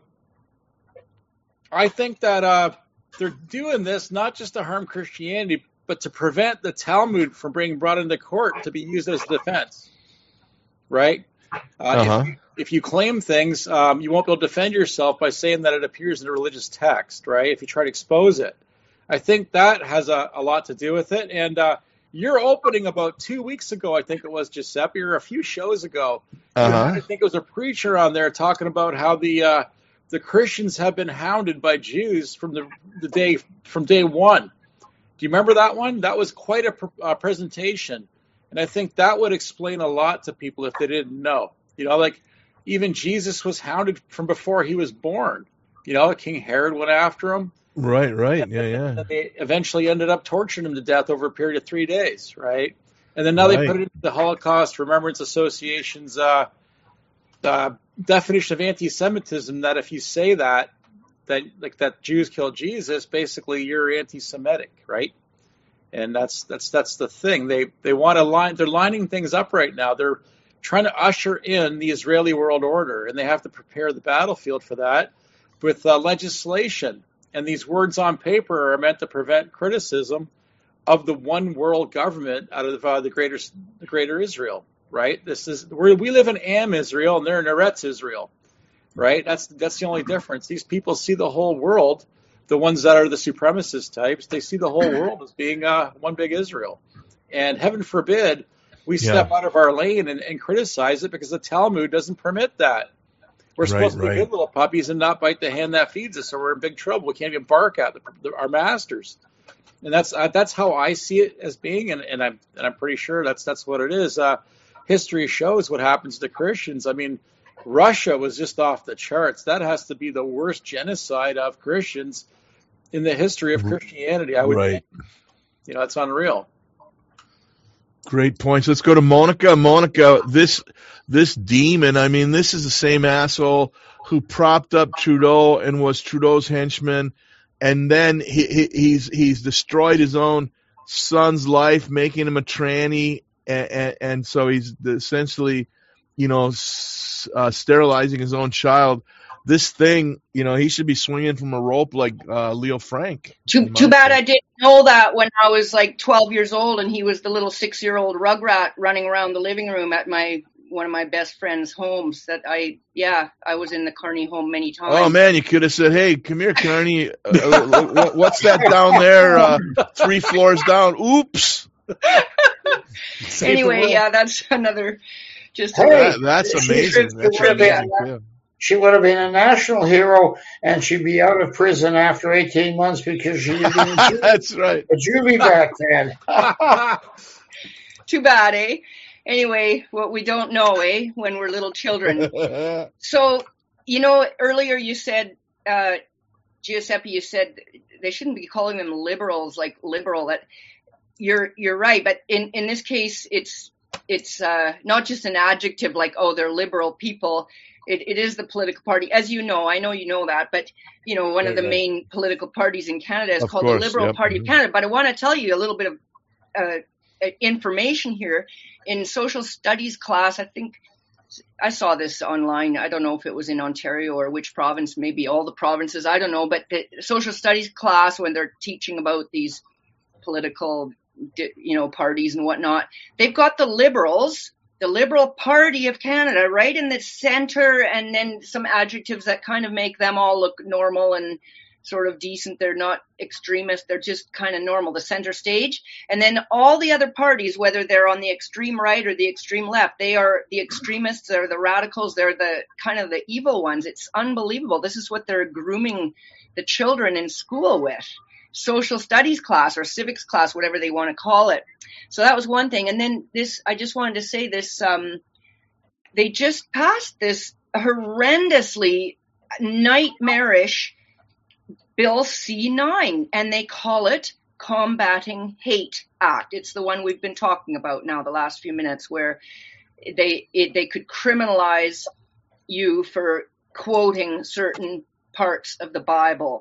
think that they're doing this not just to harm Christianity, but to prevent the Talmud from being brought into court to be used as defense, right? If you claim things, you won't be able to defend yourself by saying that it appears in a religious text, right? If you try to expose it. I think that has a lot to do with it. And your opening about 2 weeks ago, I think it was, Giuseppe, or a few shows ago, I think it was a preacher on there talking about how the Christians have been hounded by Jews from day one. Do you remember that one? That was quite a presentation, and I think that would explain a lot to people if they didn't know. You know, like even Jesus was hounded from before he was born. You know, King Herod went after him. Right. And they eventually ended up torturing him to death over a period of 3 days, right? And then now they put it into the Holocaust Remembrance Association's definition of anti-Semitism, that if you say that Jews killed Jesus, basically you're anti-Semitic, right? And that's the thing. They want to line. They're lining things up right now. They're trying to usher in the Israeli world order, and they have to prepare the battlefield for that with legislation. And these words on paper are meant to prevent criticism of the one world government out of the greater Israel. Right? We live in Am Israel and they're in Eretz Israel, right? That's the only difference. These people see the whole world, the ones that are the supremacist types, they see the whole world as being one big Israel. And heaven forbid we step out of our lane and criticize it, because the Talmud doesn't permit that. We're supposed to be good little puppies and not bite the hand that feeds us, or we're in big trouble. We can't even bark at our masters. And that's how I see it as being, and I'm pretty sure that's what it is. History shows what happens to Christians. I mean, Russia was just off the charts. That has to be the worst genocide of Christians in the history of Christianity, I would think. You know, it's unreal. Great points. Let's go to Monica. Monica, this demon, I mean, this is the same asshole who propped up Trudeau and was Trudeau's henchman, and then he's destroyed his own son's life, making him a tranny, and so he's essentially, you know, sterilizing his own child. This thing, you know, he should be swinging from a rope like Leo Frank. Too bad I didn't know that when I was like 12 years old and he was the little 6-year-old rugrat running around the living room at one of my best friend's homes. That I was in the Carney home many times. Oh man, you could have said, "Hey, come here, Carney. What's that down there? 3 floors down." Oops. Anyway, yeah, that's another. That's amazing. That's amazing. She would have been a national hero, and she'd be out of prison after 18 months because she had been That's right. a juvie back then. Too bad, eh? Anyway, what we don't know, eh, when we're little children. So, you know, earlier you said, Giuseppe, you said they shouldn't be calling them liberals, like liberal. That you're right, but in this case, it's not just an adjective like, oh, they're liberal people. It is the political party, as you know. I know you know that, but you know, one of the main political parties in Canada is called the Liberal Party of Canada. But I want to tell you a little bit of information here. In social studies class, I think I saw this online. I don't know if it was in Ontario or which province, maybe all the provinces. I don't know. But the social studies class, when they're teaching about these political, you know, parties and whatnot, they've got the Liberals, the Liberal Party of Canada, right in the center, and then some adjectives that kind of make them all look normal and sort of decent. They're not extremist. They're just kind of normal, the center stage. And then all the other parties, whether they're on the extreme right or the extreme left, they are the extremists, they're the radicals, they're the kind of the evil ones. It's unbelievable. This is what they're grooming the children in school with. Social studies class or civics class, whatever they want to call it. So that was one thing. And then this, I just wanted to say this, they just passed this horrendously nightmarish Bill C-9, and they call it Combating Hate Act. It's the one we've been talking about now the last few minutes, where they could criminalize you for quoting certain parts of the Bible.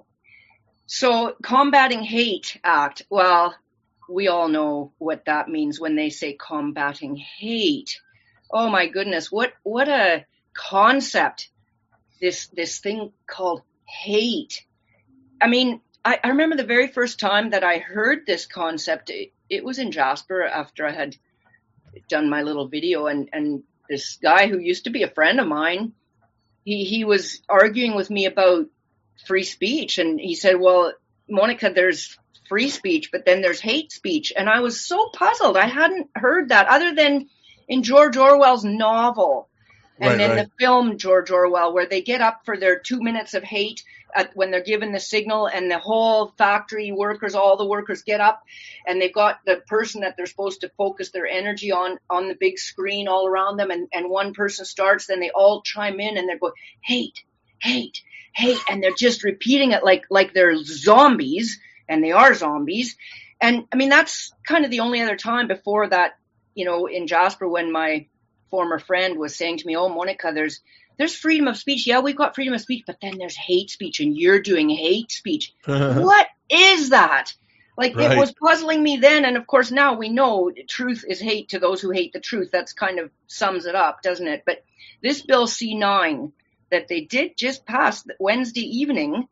So Combating Hate Act, well, we all know what that means when they say combating hate. Oh my goodness, what a concept, this thing called hate. I mean, I remember the very first time that I heard this concept, it was in Jasper after I had done my little video, and this guy who used to be a friend of mine, he was arguing with me about free speech, and he said, well, Monica, there's free speech, but then there's hate speech. And I was so puzzled. I hadn't heard that other than in George Orwell's novel and then the film George Orwell, where they get up for their 2 minutes of hate when they're given the signal, and the whole factory workers, all the workers get up, and they've got the person that they're supposed to focus their energy on the big screen all around them, and one person starts, then they all chime in, and they're going, hate, hate, hate, and they're just repeating it like they're zombies, and they are zombies. And I mean, that's kind of the only other time before that, you know, in Jasper, when my former friend was saying to me, oh, Monica, there's freedom of speech. Yeah, we've got freedom of speech, but then there's hate speech, and you're doing hate speech. What is that? Like, it was puzzling me then, and of course now we know truth is hate to those who hate the truth. That's kind of sums it up, doesn't it? But this Bill C-9 that they did just pass Wednesday evening,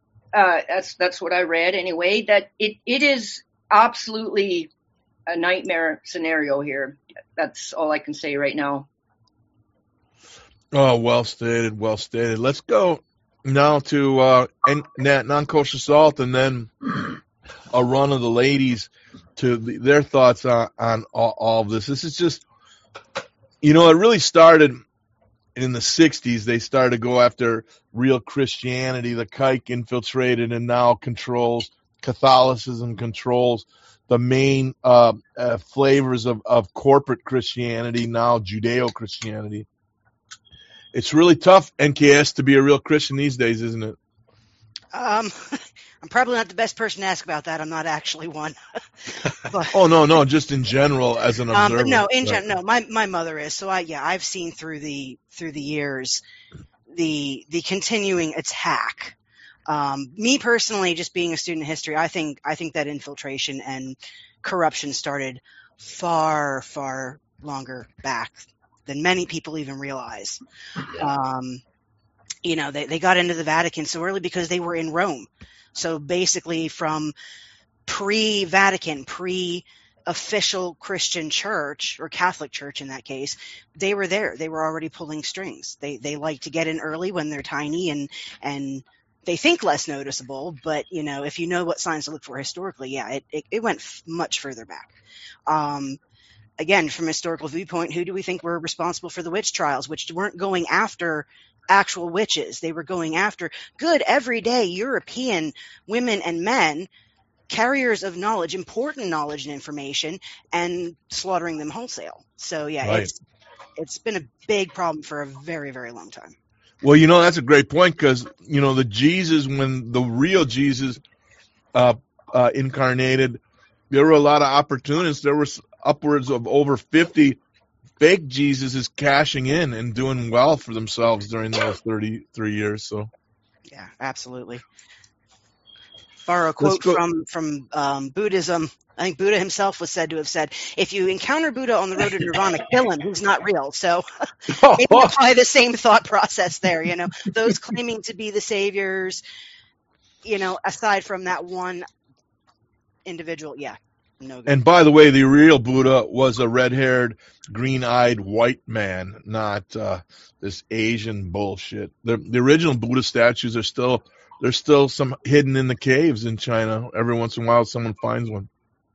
that's what I read anyway, that it is absolutely a nightmare scenario here. That's all I can say right now. Oh, well stated, well stated. Let's go now to non-kosher salt, and then a run of the ladies to their thoughts on all of this. This is just, you know, it really started in the 60s. They started to go after real Christianity. The Kike infiltrated and now controls, Catholicism controls the main flavors of corporate Christianity, now Judeo-Christianity. It's really tough, NKS, to be a real Christian these days, isn't it? I'm probably not the best person to ask about that. I'm not actually one. But, Oh, no, just in general as an observer. but no, Right. no, my mother is. So I've seen through the years the continuing attack. Me personally, just being a student of history, I think that infiltration and corruption started far, far longer back than many people even realize. They got into the Vatican so early because they were in Rome. So basically from pre-Vatican, pre-official Christian church, or Catholic church in that case, they were there. They were already pulling strings. They like to get in early when they're tiny and they think less noticeable, but if you know what signs to look for historically, it went much further back. Again, from a historical viewpoint, who do we think were responsible for the witch trials, which weren't going after actual witches? They were going after good, everyday European women and men, carriers of knowledge, important knowledge and information, and slaughtering them wholesale. So, Right. it's been a big problem for a very, very long time. Well, that's a great point because, the Jesus, when the real Jesus incarnated, there were a lot of opportunists. There was upwards of over 50 fake Jesuses cashing in and doing well for themselves during those 33 years. So, Yeah, absolutely. Borrow a quote from Buddhism. I think Buddha himself was said to have said, if you encounter Buddha on the road to Nirvana, kill him. He's not real. So maybe apply the same thought process there. Those claiming to be the saviors, aside from that one individual. Yeah. No good. and by the way, the real Buddha was a red-haired, green-eyed white man, not this Asian bullshit. The original Buddha statues there's still some hidden in the caves in China. Every once in a while, someone finds one.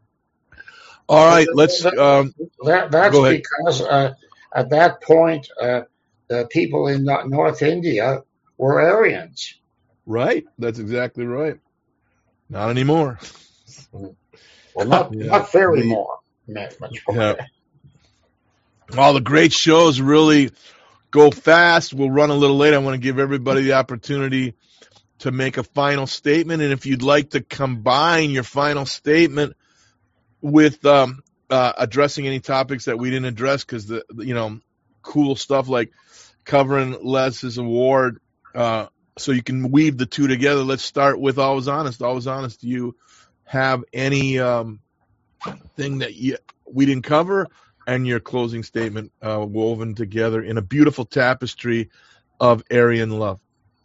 All right, let's. That's Go ahead. because at that point, the people in North India were Aryans. Right, that's exactly right. Not anymore. Well, not very more. Much more. Yeah. All the great shows really go fast. We'll run a little late. I want to give everybody the opportunity to make a final statement, and if you'd like to combine your final statement with addressing any topics that we didn't address, because cool stuff like covering Les's award, so you can weave the two together. Let's start with Always Honest. Always Honest, do you have any thing that we didn't cover, and your closing statement woven together in a beautiful tapestry of Aryan love?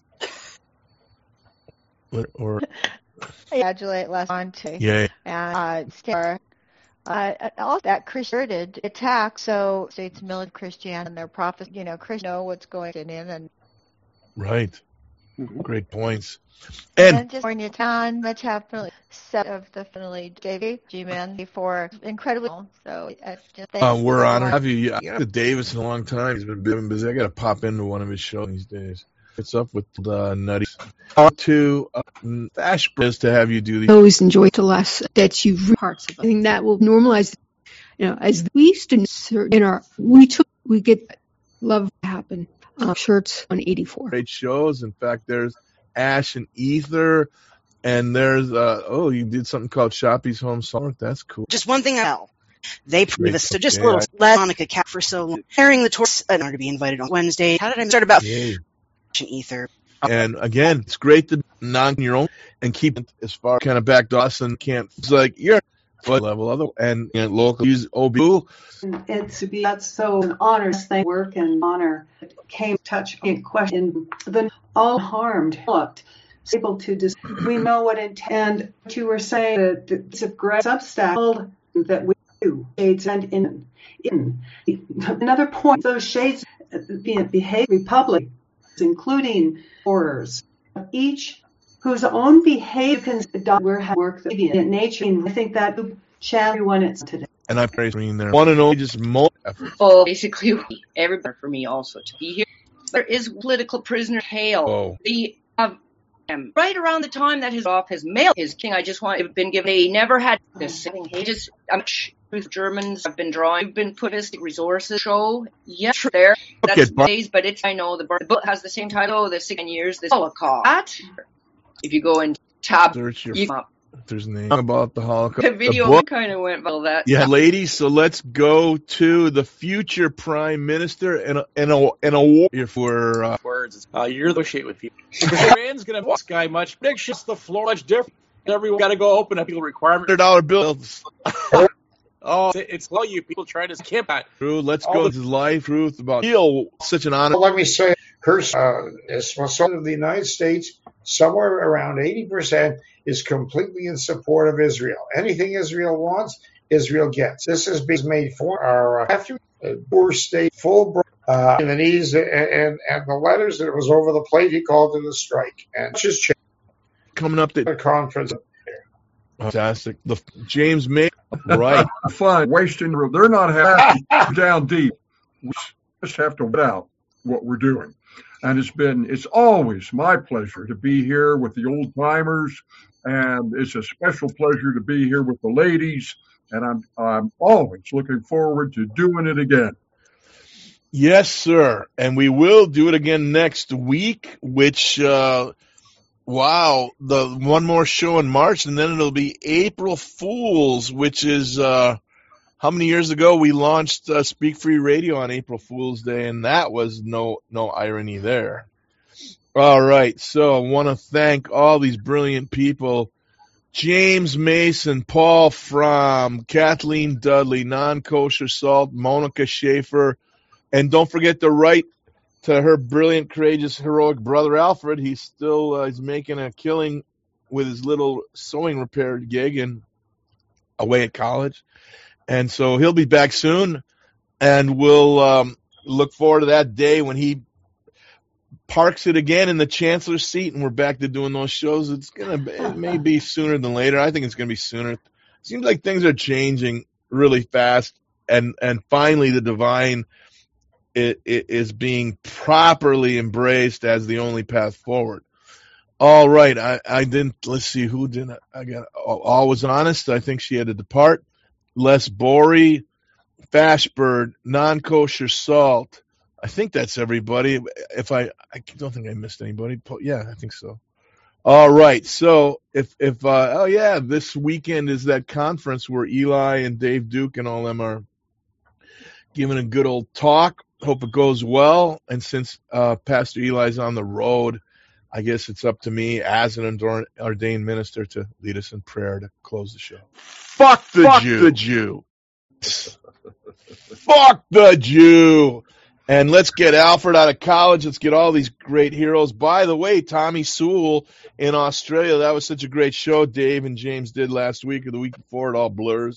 Or Congratulate Leslie. Yeah. And all that Christian attack. So states military Christian and their prophets, Christians know what's going on and right. Great points. And just for town, much definitely set of the finally Davey G-Man before incredibly. So we're honored to have you. I got Davis in a long time. He's been busy. I got to pop into one of his shows these days. What's up with the nutties? To Ash is to have you do these. I always enjoy the last that you've read parts of it. I think that will normalize, as we used to we get love to happen. Shirts on 84. Great shows. In fact, there's Ash and Ether, and there's you did something called Shoppy's Home Song. That's cool. Just one thing they prove us. So just a little less Monica Cat for so long. Carrying the torch in order to be invited on Wednesday. How did I start about Ash and Ether? And again, it's great to knock your own and keep it as far kind of back to us and can't. It's like you're level other and local use OB. That's so an honor thing. Work and honor came touch in question. The all harmed looked able to we know what and what you were saying that it's a great substack that we do shades and in another point. Those shades behave republic, including horrors each whose own behavior can work in nature. I think that chat everyone it's today. And I'm praising there. Want to know just more effort. Well, basically, everybody for me also to be here. There is political prisoner Hale. Oh. The right around the time that his mail his king. I just want it been given. He never had this thing. He just Germans have been drawing. You've been put as the resources show. Yes, there. That's days, but it's, I know, the book has the same title, the 6 years, the Holocaust. If you go and tab, search your you there's a name about the Holocaust. the video kind of went well that. Yeah, ladies, so let's go to the future prime minister and a war for words. You're negotiate with people. Iran's going to this guy much. Predictions the floor much different. Everyone got to go open up people requirement. $100 bills. Oh, it's all you people trying to skip that. Ruth, let's go to his life, Ruth, about such an honor. Well, let me say, her Smithsonian of the United States, somewhere around 80%, is completely in support of Israel. Anything Israel wants, Israel gets. This is being made for our poor state, full in the knees, and the letters that it was over the plate. He called it a strike, and just coming up to the conference. Fantastic. The James May, right? Fun wasting. They're not happy down deep. We just have to wet out what we're doing. And it's always my pleasure to be here with the old timers, and it's a special pleasure to be here with the ladies. And I'm always looking forward to doing it again. Yes, sir. And we will do it again next week, which, wow, the one more show in March, and then it'll be April Fools, which is, how many years ago we launched Speak Free Radio on April Fool's Day, and that was no irony there. All right, so I want to thank all these brilliant people. James Mason, Paul Fromm, Kathleen Dudley, Non-Kosher Salt, Monica Schaefer, and don't forget to write to her brilliant, courageous, heroic brother Alfred. He's still he's making a killing with his little sewing repair gig away at college. And so he'll be back soon, and we'll look forward to that day when he parks it again in the chancellor's seat, and we're back to doing those shows. It may be sooner than later. I think it's going to be sooner. It seems like things are changing really fast, and finally the divine it is being properly embraced as the only path forward. All right, I didn't. Let's see who didn't. I got all was honest. I think she had to depart. Les Bory, Fashbird, Non-Kosher Salt. I think that's everybody. I don't think I missed anybody. Yeah, I think so. All right. So this weekend is that conference where Eli and Dave Duke and all them are giving a good old talk. Hope it goes well. And since Pastor Eli's on the road, I guess it's up to me as an ordained minister to lead us in prayer to close the show. Fuck the Jew. Fuck the Jew. And let's get Alfred out of college. Let's get all these great heroes. By the way, Tommy Sewell in Australia, that was such a great show Dave and James did last week or the week before. It all blurs.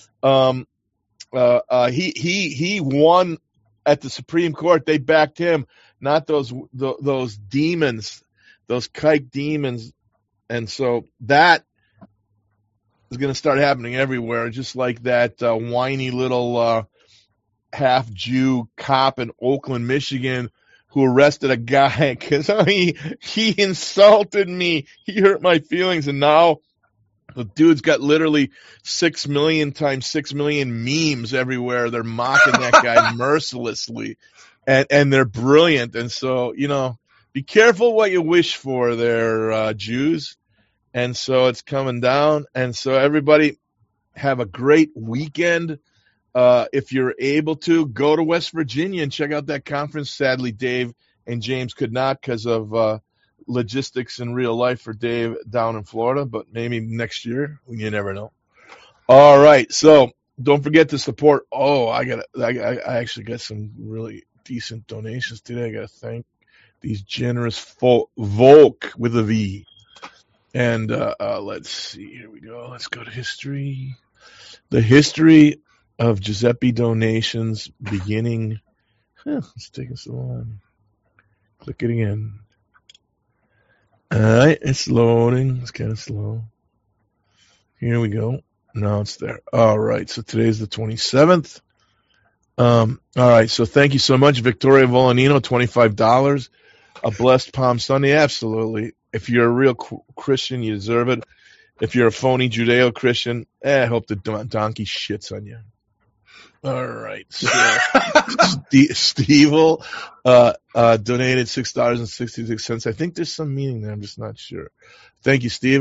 He won at the Supreme Court. They backed him, not those demons, those kike demons. And so that is going to start happening everywhere, just like that whiny little half-Jew cop in Oakland, Michigan, who arrested a guy because he insulted me. He hurt my feelings, and now the dude's got literally 6 million times 6 million memes everywhere. They're mocking that guy mercilessly, and they're brilliant. And so, be careful what you wish for there, Jews. And so it's coming down. And so everybody have a great weekend. If you're able to, go to West Virginia and check out that conference. Sadly, Dave and James could not because of logistics in real life for Dave down in Florida, but maybe next year. You never know. All right, so don't forget to support. Oh, I actually got some really decent donations today. I got to thank these generous Volk with a V. And let's see. Here we go. Let's go to history. The history of Giuseppe donations beginning. It's taking so long. Click it again. All right, it's loading. It's kind of slow. Here we go. Now it's there. All right, so today's the 27th. All right, so thank you so much, Victoria Volanino, $25. A blessed Palm Sunday, absolutely. If you're a real Christian, you deserve it. If you're a phony Judeo-Christian, I hope the donkey shits on you. All right. So, Steve donated $6.66. I think there's some meaning there. I'm just not sure. Thank you, Steve.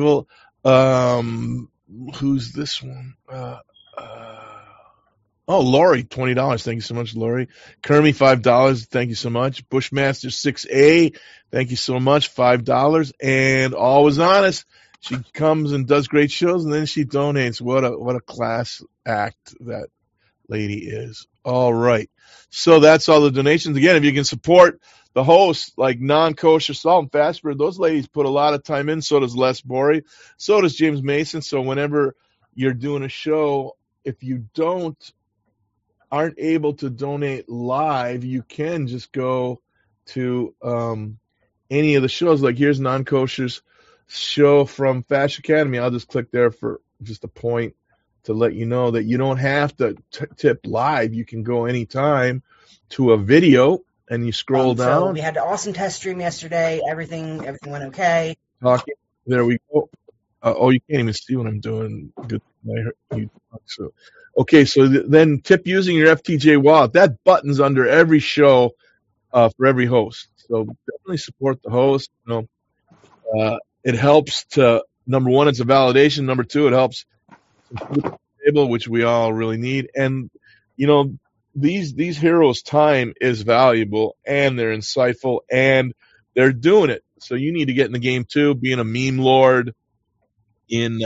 Who's this one? Lori, $20. Thank you so much, Lori. Kermie, $5. Thank you so much. Bushmaster 6A, thank you so much, $5. And Always Honest, she comes and does great shows, and then she donates. What a class act that lady is. All right. So that's all the donations. Again, if you can support the hosts like Non-Kosher Salt and Fastbird, those ladies put a lot of time in. So does Les Borey. So does James Mason. So whenever you're doing a show, if you aren't able to donate live, you can just go to any of the shows. Like here's Non-Kosher's show from Fashion Academy. I'll just click there for just a point to let you know that you don't have to tip live. You can go anytime to a video and you scroll down. So we had an awesome test stream yesterday. Everything went okay. There we go. You can't even see what I'm doing. Good. So, okay, so then tip using your FTJ wallet. That button's under every show for every host. So definitely support the host. It helps to, number one, it's a validation. Number two, it helps table, which we all really need. And these heroes' time is valuable, and they're insightful, and they're doing it. So you need to get in the game too. Being a meme lord in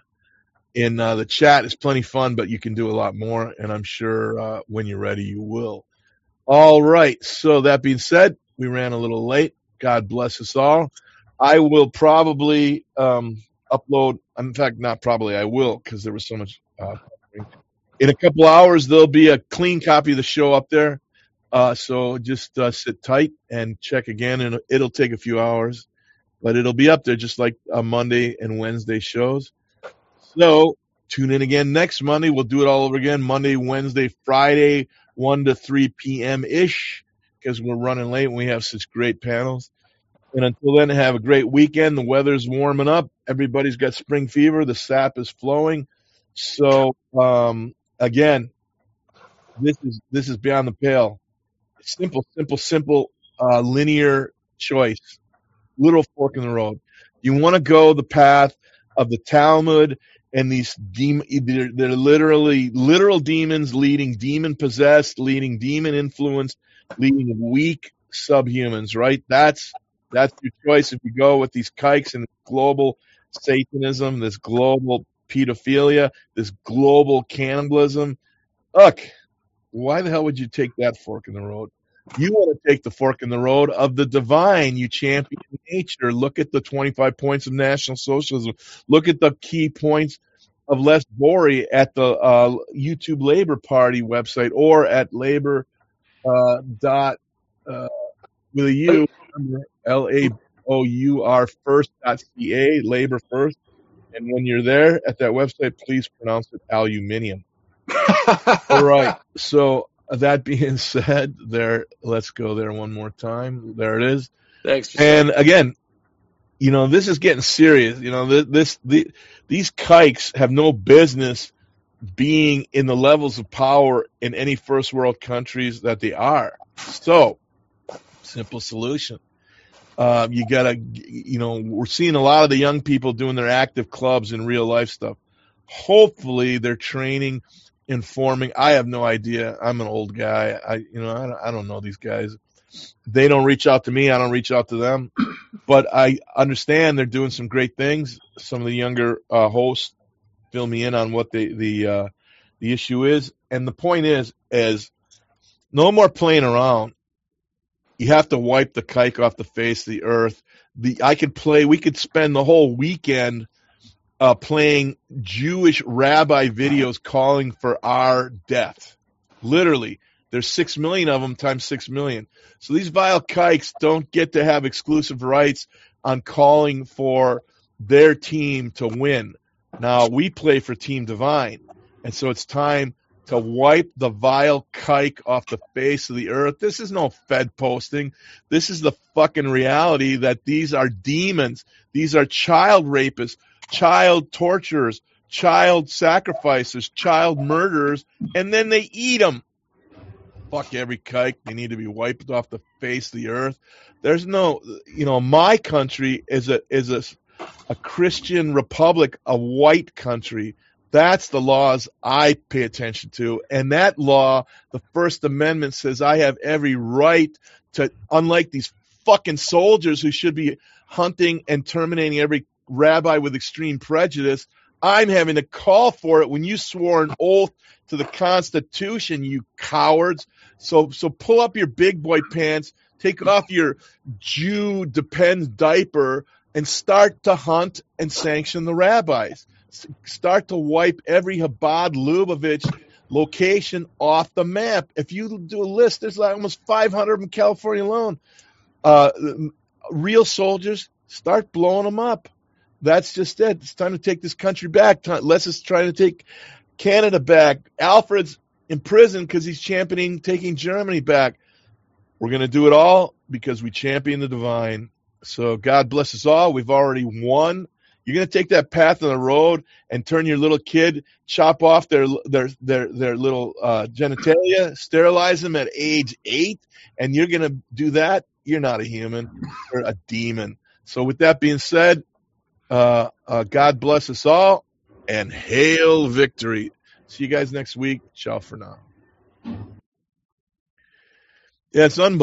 the chat is plenty fun, but you can do a lot more, and I'm sure when you're ready, you will. All right. So that being said, we ran a little late. God bless us all. I will probably upload. In fact, not probably. I will, because there was so much. In a couple hours, there'll be a clean copy of the show up there. So just sit tight and check again, and it'll take a few hours, but it'll be up there just like Monday and Wednesday shows. So tune in again next Monday. We'll do it all over again. Monday, Wednesday, Friday, 1 to 3 p.m.-ish, because we're running late and we have such great panels. And until then, have a great weekend. The weather's warming up. Everybody's got spring fever. The sap is flowing. So, again, this is beyond the pale. Simple, linear choice. Little fork in the road. You want to go the path of the Talmud and these they're literally literal demons leading demon-possessed, leading demon-influenced, leading weak subhumans, right? That's your choice. If you go with these kikes and global Satanism, this global pedophilia, this global cannibalism, look, why the hell would you take that fork in the road? You want to take the fork in the road of the divine. You champion nature. Look at the 25 points of National Socialism. Look at the key points of Les Borey at the YouTube Labor Party website, or at labor dot with a U, LABOUR first.ca, Labor First. And when you're there at that website, please pronounce it aluminium. All right. So that being said, let's go there one more time. There it is. Thanks. And again, this is getting serious. These kikes have no business being in the levels of power in any first world countries that they are. So, simple solution. You gotta, we're seeing a lot of the young people doing their active clubs and real life stuff. Hopefully they're training, informing. I have no idea. I'm an old guy. I don't know these guys. They don't reach out to me. I don't reach out to them. But I understand they're doing some great things. Some of the younger hosts fill me in on what the issue is. And the point is no more playing around. You have to wipe the kike off the face of the earth. We could spend the whole weekend playing Jewish rabbi videos calling for our death. Literally. There's 6 million of them times 6 million. So these vile kikes don't get to have exclusive rights on calling for their team to win. Now, we play for Team Divine. And so it's time to wipe the vile kike off the face of the earth. This is no Fed posting. This is the fucking reality that these are demons. These are child rapists child torturers, child sacrificers, child murderers, and then they eat them. Fuck every kike. They need to be wiped off the face of the earth. There's no, my country is a Christian republic, a white country. That's the laws I pay attention to. And that law, the First Amendment, says I have every right to, unlike these fucking soldiers who should be hunting and terminating every rabbi with extreme prejudice, I'm having to call for it when you swore an oath to the Constitution, you cowards. So pull up your big boy pants, take off your Jew depends diaper, and start to hunt and sanction the rabbis. Start to wipe every Chabad Lubavitch location off the map. If you do a list, there's like almost 500 in California alone. Real soldiers, start blowing them up. That's just it. It's time to take this country back. Les is trying to take Canada back. Alfred's in prison because he's championing taking Germany back. We're going to do it all because we champion the divine. So God bless us all. We've already won. You're going to take that path on the road and turn your little kid, chop off their little genitalia, sterilize them at age 8, and you're going to do that? You're not a human. You're a demon. So with that being said, God bless us all, and hail victory. See you guys next week. Ciao for now. Yeah, it's unbelievable.